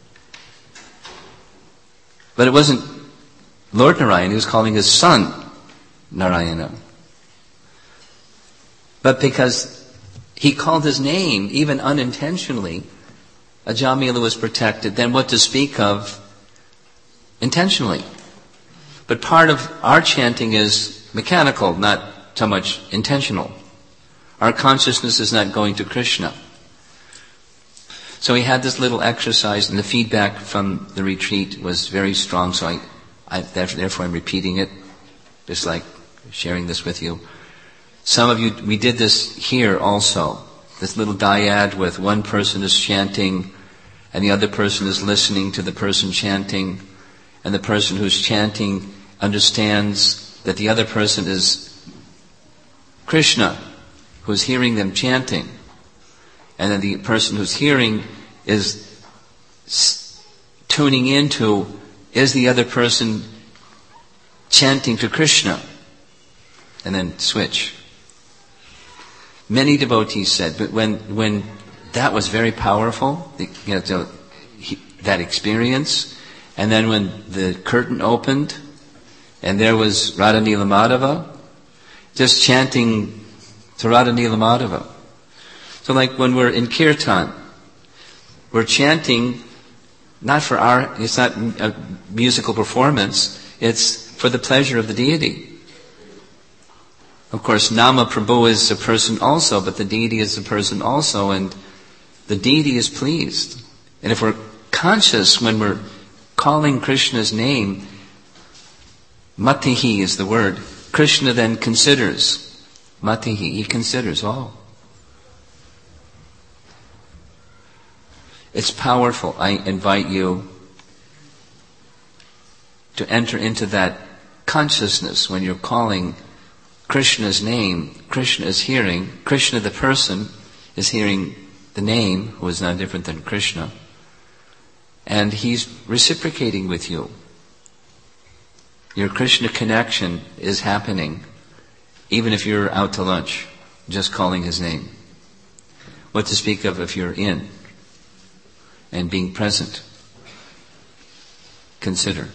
But it wasn't Lord Narayana, he was calling his son Narayana. But because he called his name, even unintentionally, Ajamila was protected. Then what to speak of intentionally? But part of our chanting is mechanical, not so much intentional. Our consciousness is not going to Krishna. So we had this little exercise, and the feedback from the retreat was very strong, so I, I therefore I'm repeating it, just like sharing this with you. Some of you, we did this here also. This little dyad with one person is chanting, and the other person is listening to the person chanting, and the person who's chanting understands that the other person is Krishna, who's hearing them chanting. And then the person who's hearing is tuning into, is the other person chanting to Krishna? And then switch. Many devotees said, but when when that was very powerful, the, you know, the, he, that experience, and then when the curtain opened, and there was Radha Nilamadhava, just chanting to Radha Nilamadhava. So like when we're in kirtan, we're chanting not for our, it's not a musical performance, it's for the pleasure of the deity. Of course, Nama Prabhu is a person also, but the deity is a person also, and the deity is pleased. And if we're conscious when we're calling Krishna's name, Matihi is the word, Krishna then considers. Matihi, he considers all. It's powerful. I invite you to enter into that consciousness when you're calling Krishna's name. Krishna is hearing. Krishna, the person, is hearing the name, who is not different than Krishna. And he's reciprocating with you. Your Krishna connection is happening, even if you're out to lunch, just calling his name. What to speak of if you're in and being present? Consider.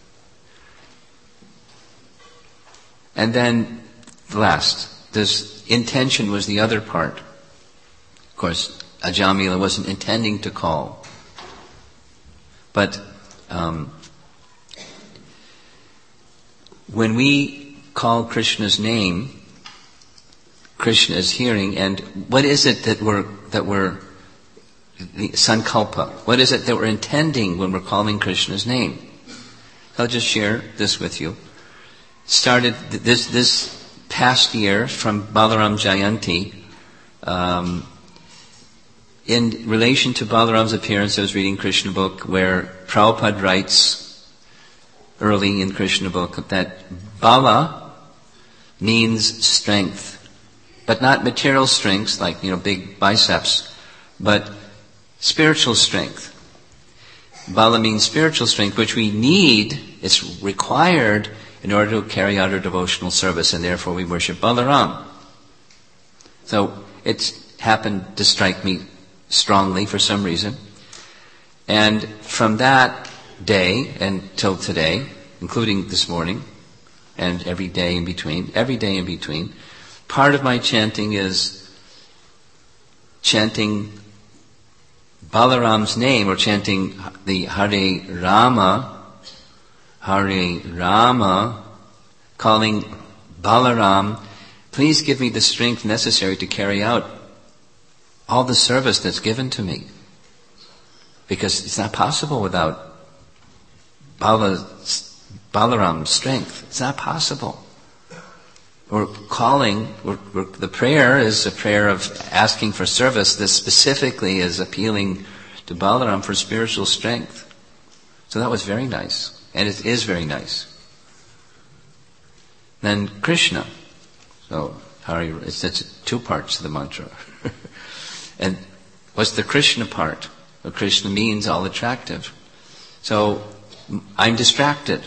And then, last, this intention was the other part. Of course, Ajamila wasn't intending to call. But um, when we call Krishna's name, Krishna is hearing, and what is it that we're that we're the sankalpa? What is it that we're intending when we're calling Krishna's name? I'll just share this with you. Started this this past year from Balaram Jayanti. Um, in relation to Balaram's appearance, I was reading Krishna book where Prabhupada writes early in Krishna book that Bala means strength, but not material strength like, you know, big biceps, but spiritual strength. Bala means spiritual strength, which we need, it's required in order to carry out our devotional service, and therefore we worship Balaram. So it's happened to strike me strongly for some reason. And from that day until today, including this morning, and every day in between, every day in between, part of my chanting is chanting Balaram's name, or chanting the Hare Rama, Hare Rama, calling Balaram, please give me the strength necessary to carry out all the service that's given to me. Because it's not possible without Bala, Balaram's strength. It's not possible. We're calling, we're, we're, the prayer is a prayer of asking for service. This specifically is appealing to Balaram for spiritual strength. So that was very nice. And it is very nice. Then Krishna. So, Hari, it's, it's two parts of the mantra. And what's the Krishna part? Well, Krishna means all attractive. So, I'm distracted.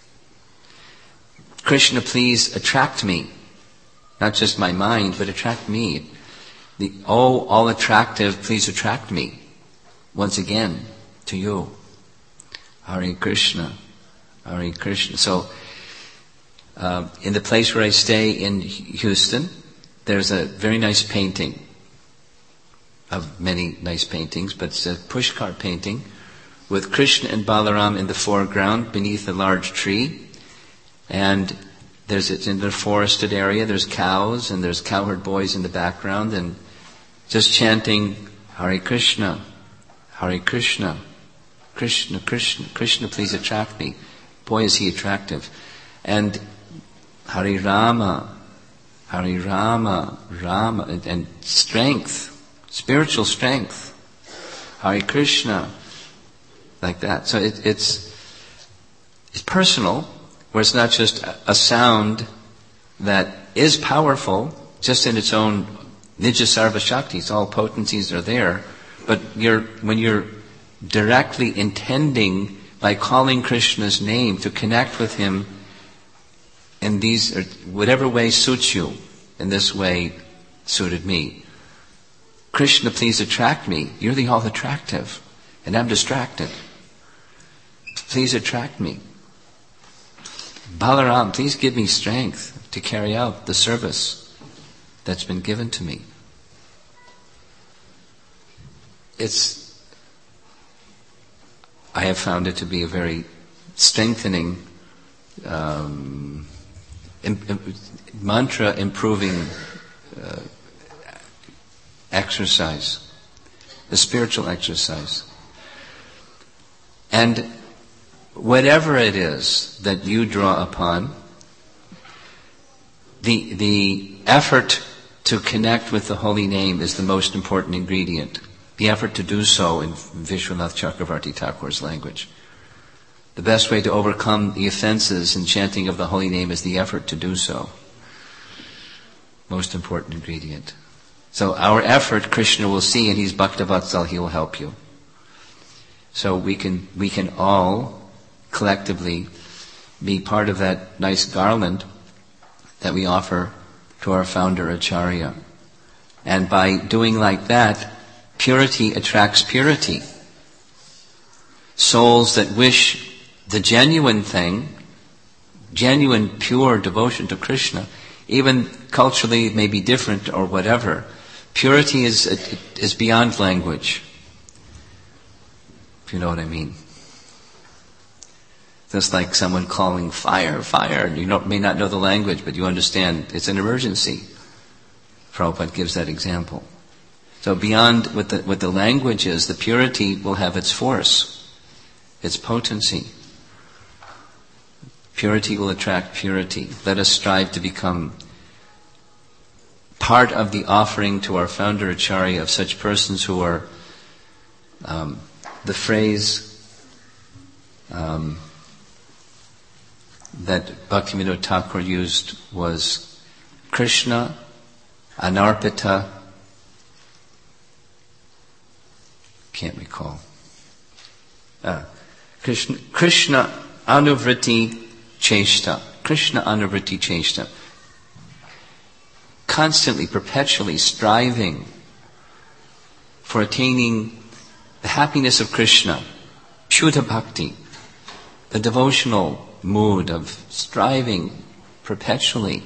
Krishna, please attract me. Not just my mind, but attract me. The, oh, all attractive, please attract me. Once again, to you. Hare Krishna. Hare Krishna. So, uh, in the place where I stay in Houston, there's a very nice painting, of many nice paintings, but it's a pushcart painting with Krishna and Balaram in the foreground beneath a large tree. And there's, it's in the forested area, there's cows and there's cowherd boys in the background, and just chanting Hare Krishna, Hare Krishna, Krishna, Krishna, Krishna, please attract me. Boy, is he attractive. And Hare Rama, Hare Rama, Rama, and, and strength, spiritual strength. Hare Krishna, like that. So it, it's it's personal, where it's not just a, a sound that is powerful, just in its own Nija Sarva Shaktis, all potencies are there, but you're when you're directly intending by calling Krishna's name to connect with him in these, or whatever way suits you. In this way suited me. Krishna, please attract me. You're the all attractive, and I'm distracted. Please attract me. Balaram, please give me strength to carry out the service that's been given to me. It's I have found it to be a very strengthening, um, im- im- mantra improving uh, exercise, a spiritual exercise. And whatever it is that you draw upon, the the effort to connect with the holy name is the most important ingredient. The effort to do so in Vishwanath Chakravarti Thakur's language. The best way to overcome the offenses in chanting of the holy name is the effort to do so. Most important ingredient. So our effort, Krishna will see, and he's Bhaktavatsal, he will help you. So we can we can all collectively be part of that nice garland that we offer to our founder Acharya. And by doing like that, purity attracts purity. Souls that wish the genuine thing, genuine pure devotion to Krishna, even culturally it may be different or whatever, purity is is beyond language. If you know what I mean. Just like someone calling fire, fire. You don't, may not know the language, but you understand it's an emergency. Prabhupada gives that example. So beyond what the, what the language is, the purity will have its force, its potency. Purity will attract purity. Let us strive to become part of the offering to our founder Acharya of such persons who are, um, the phrase um, that Bhaktivinoda Thakur used was Krishna Anarpita, can't recall. Uh, Krishna, Krishna Anuvriti Cheshta. Krishna Anuvritti Cheshta. Constantly, perpetually striving for attaining the happiness of Krishna, Shuddha Bhakti, the devotional mood of striving perpetually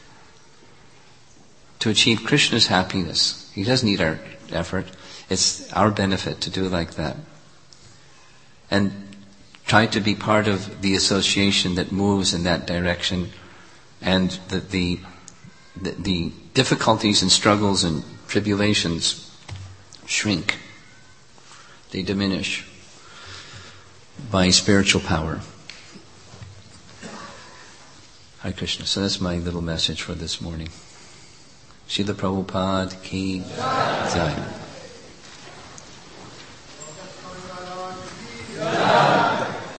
to achieve Krishna's happiness. He doesn't need our effort. It's our benefit to do like that. And try to be part of the association that moves in that direction, and that the, the, the difficulties and struggles and tribulations shrink. They diminish by spiritual power. Hare Krishna. So that's my little message for this morning. Srila Prabhupada ki jai.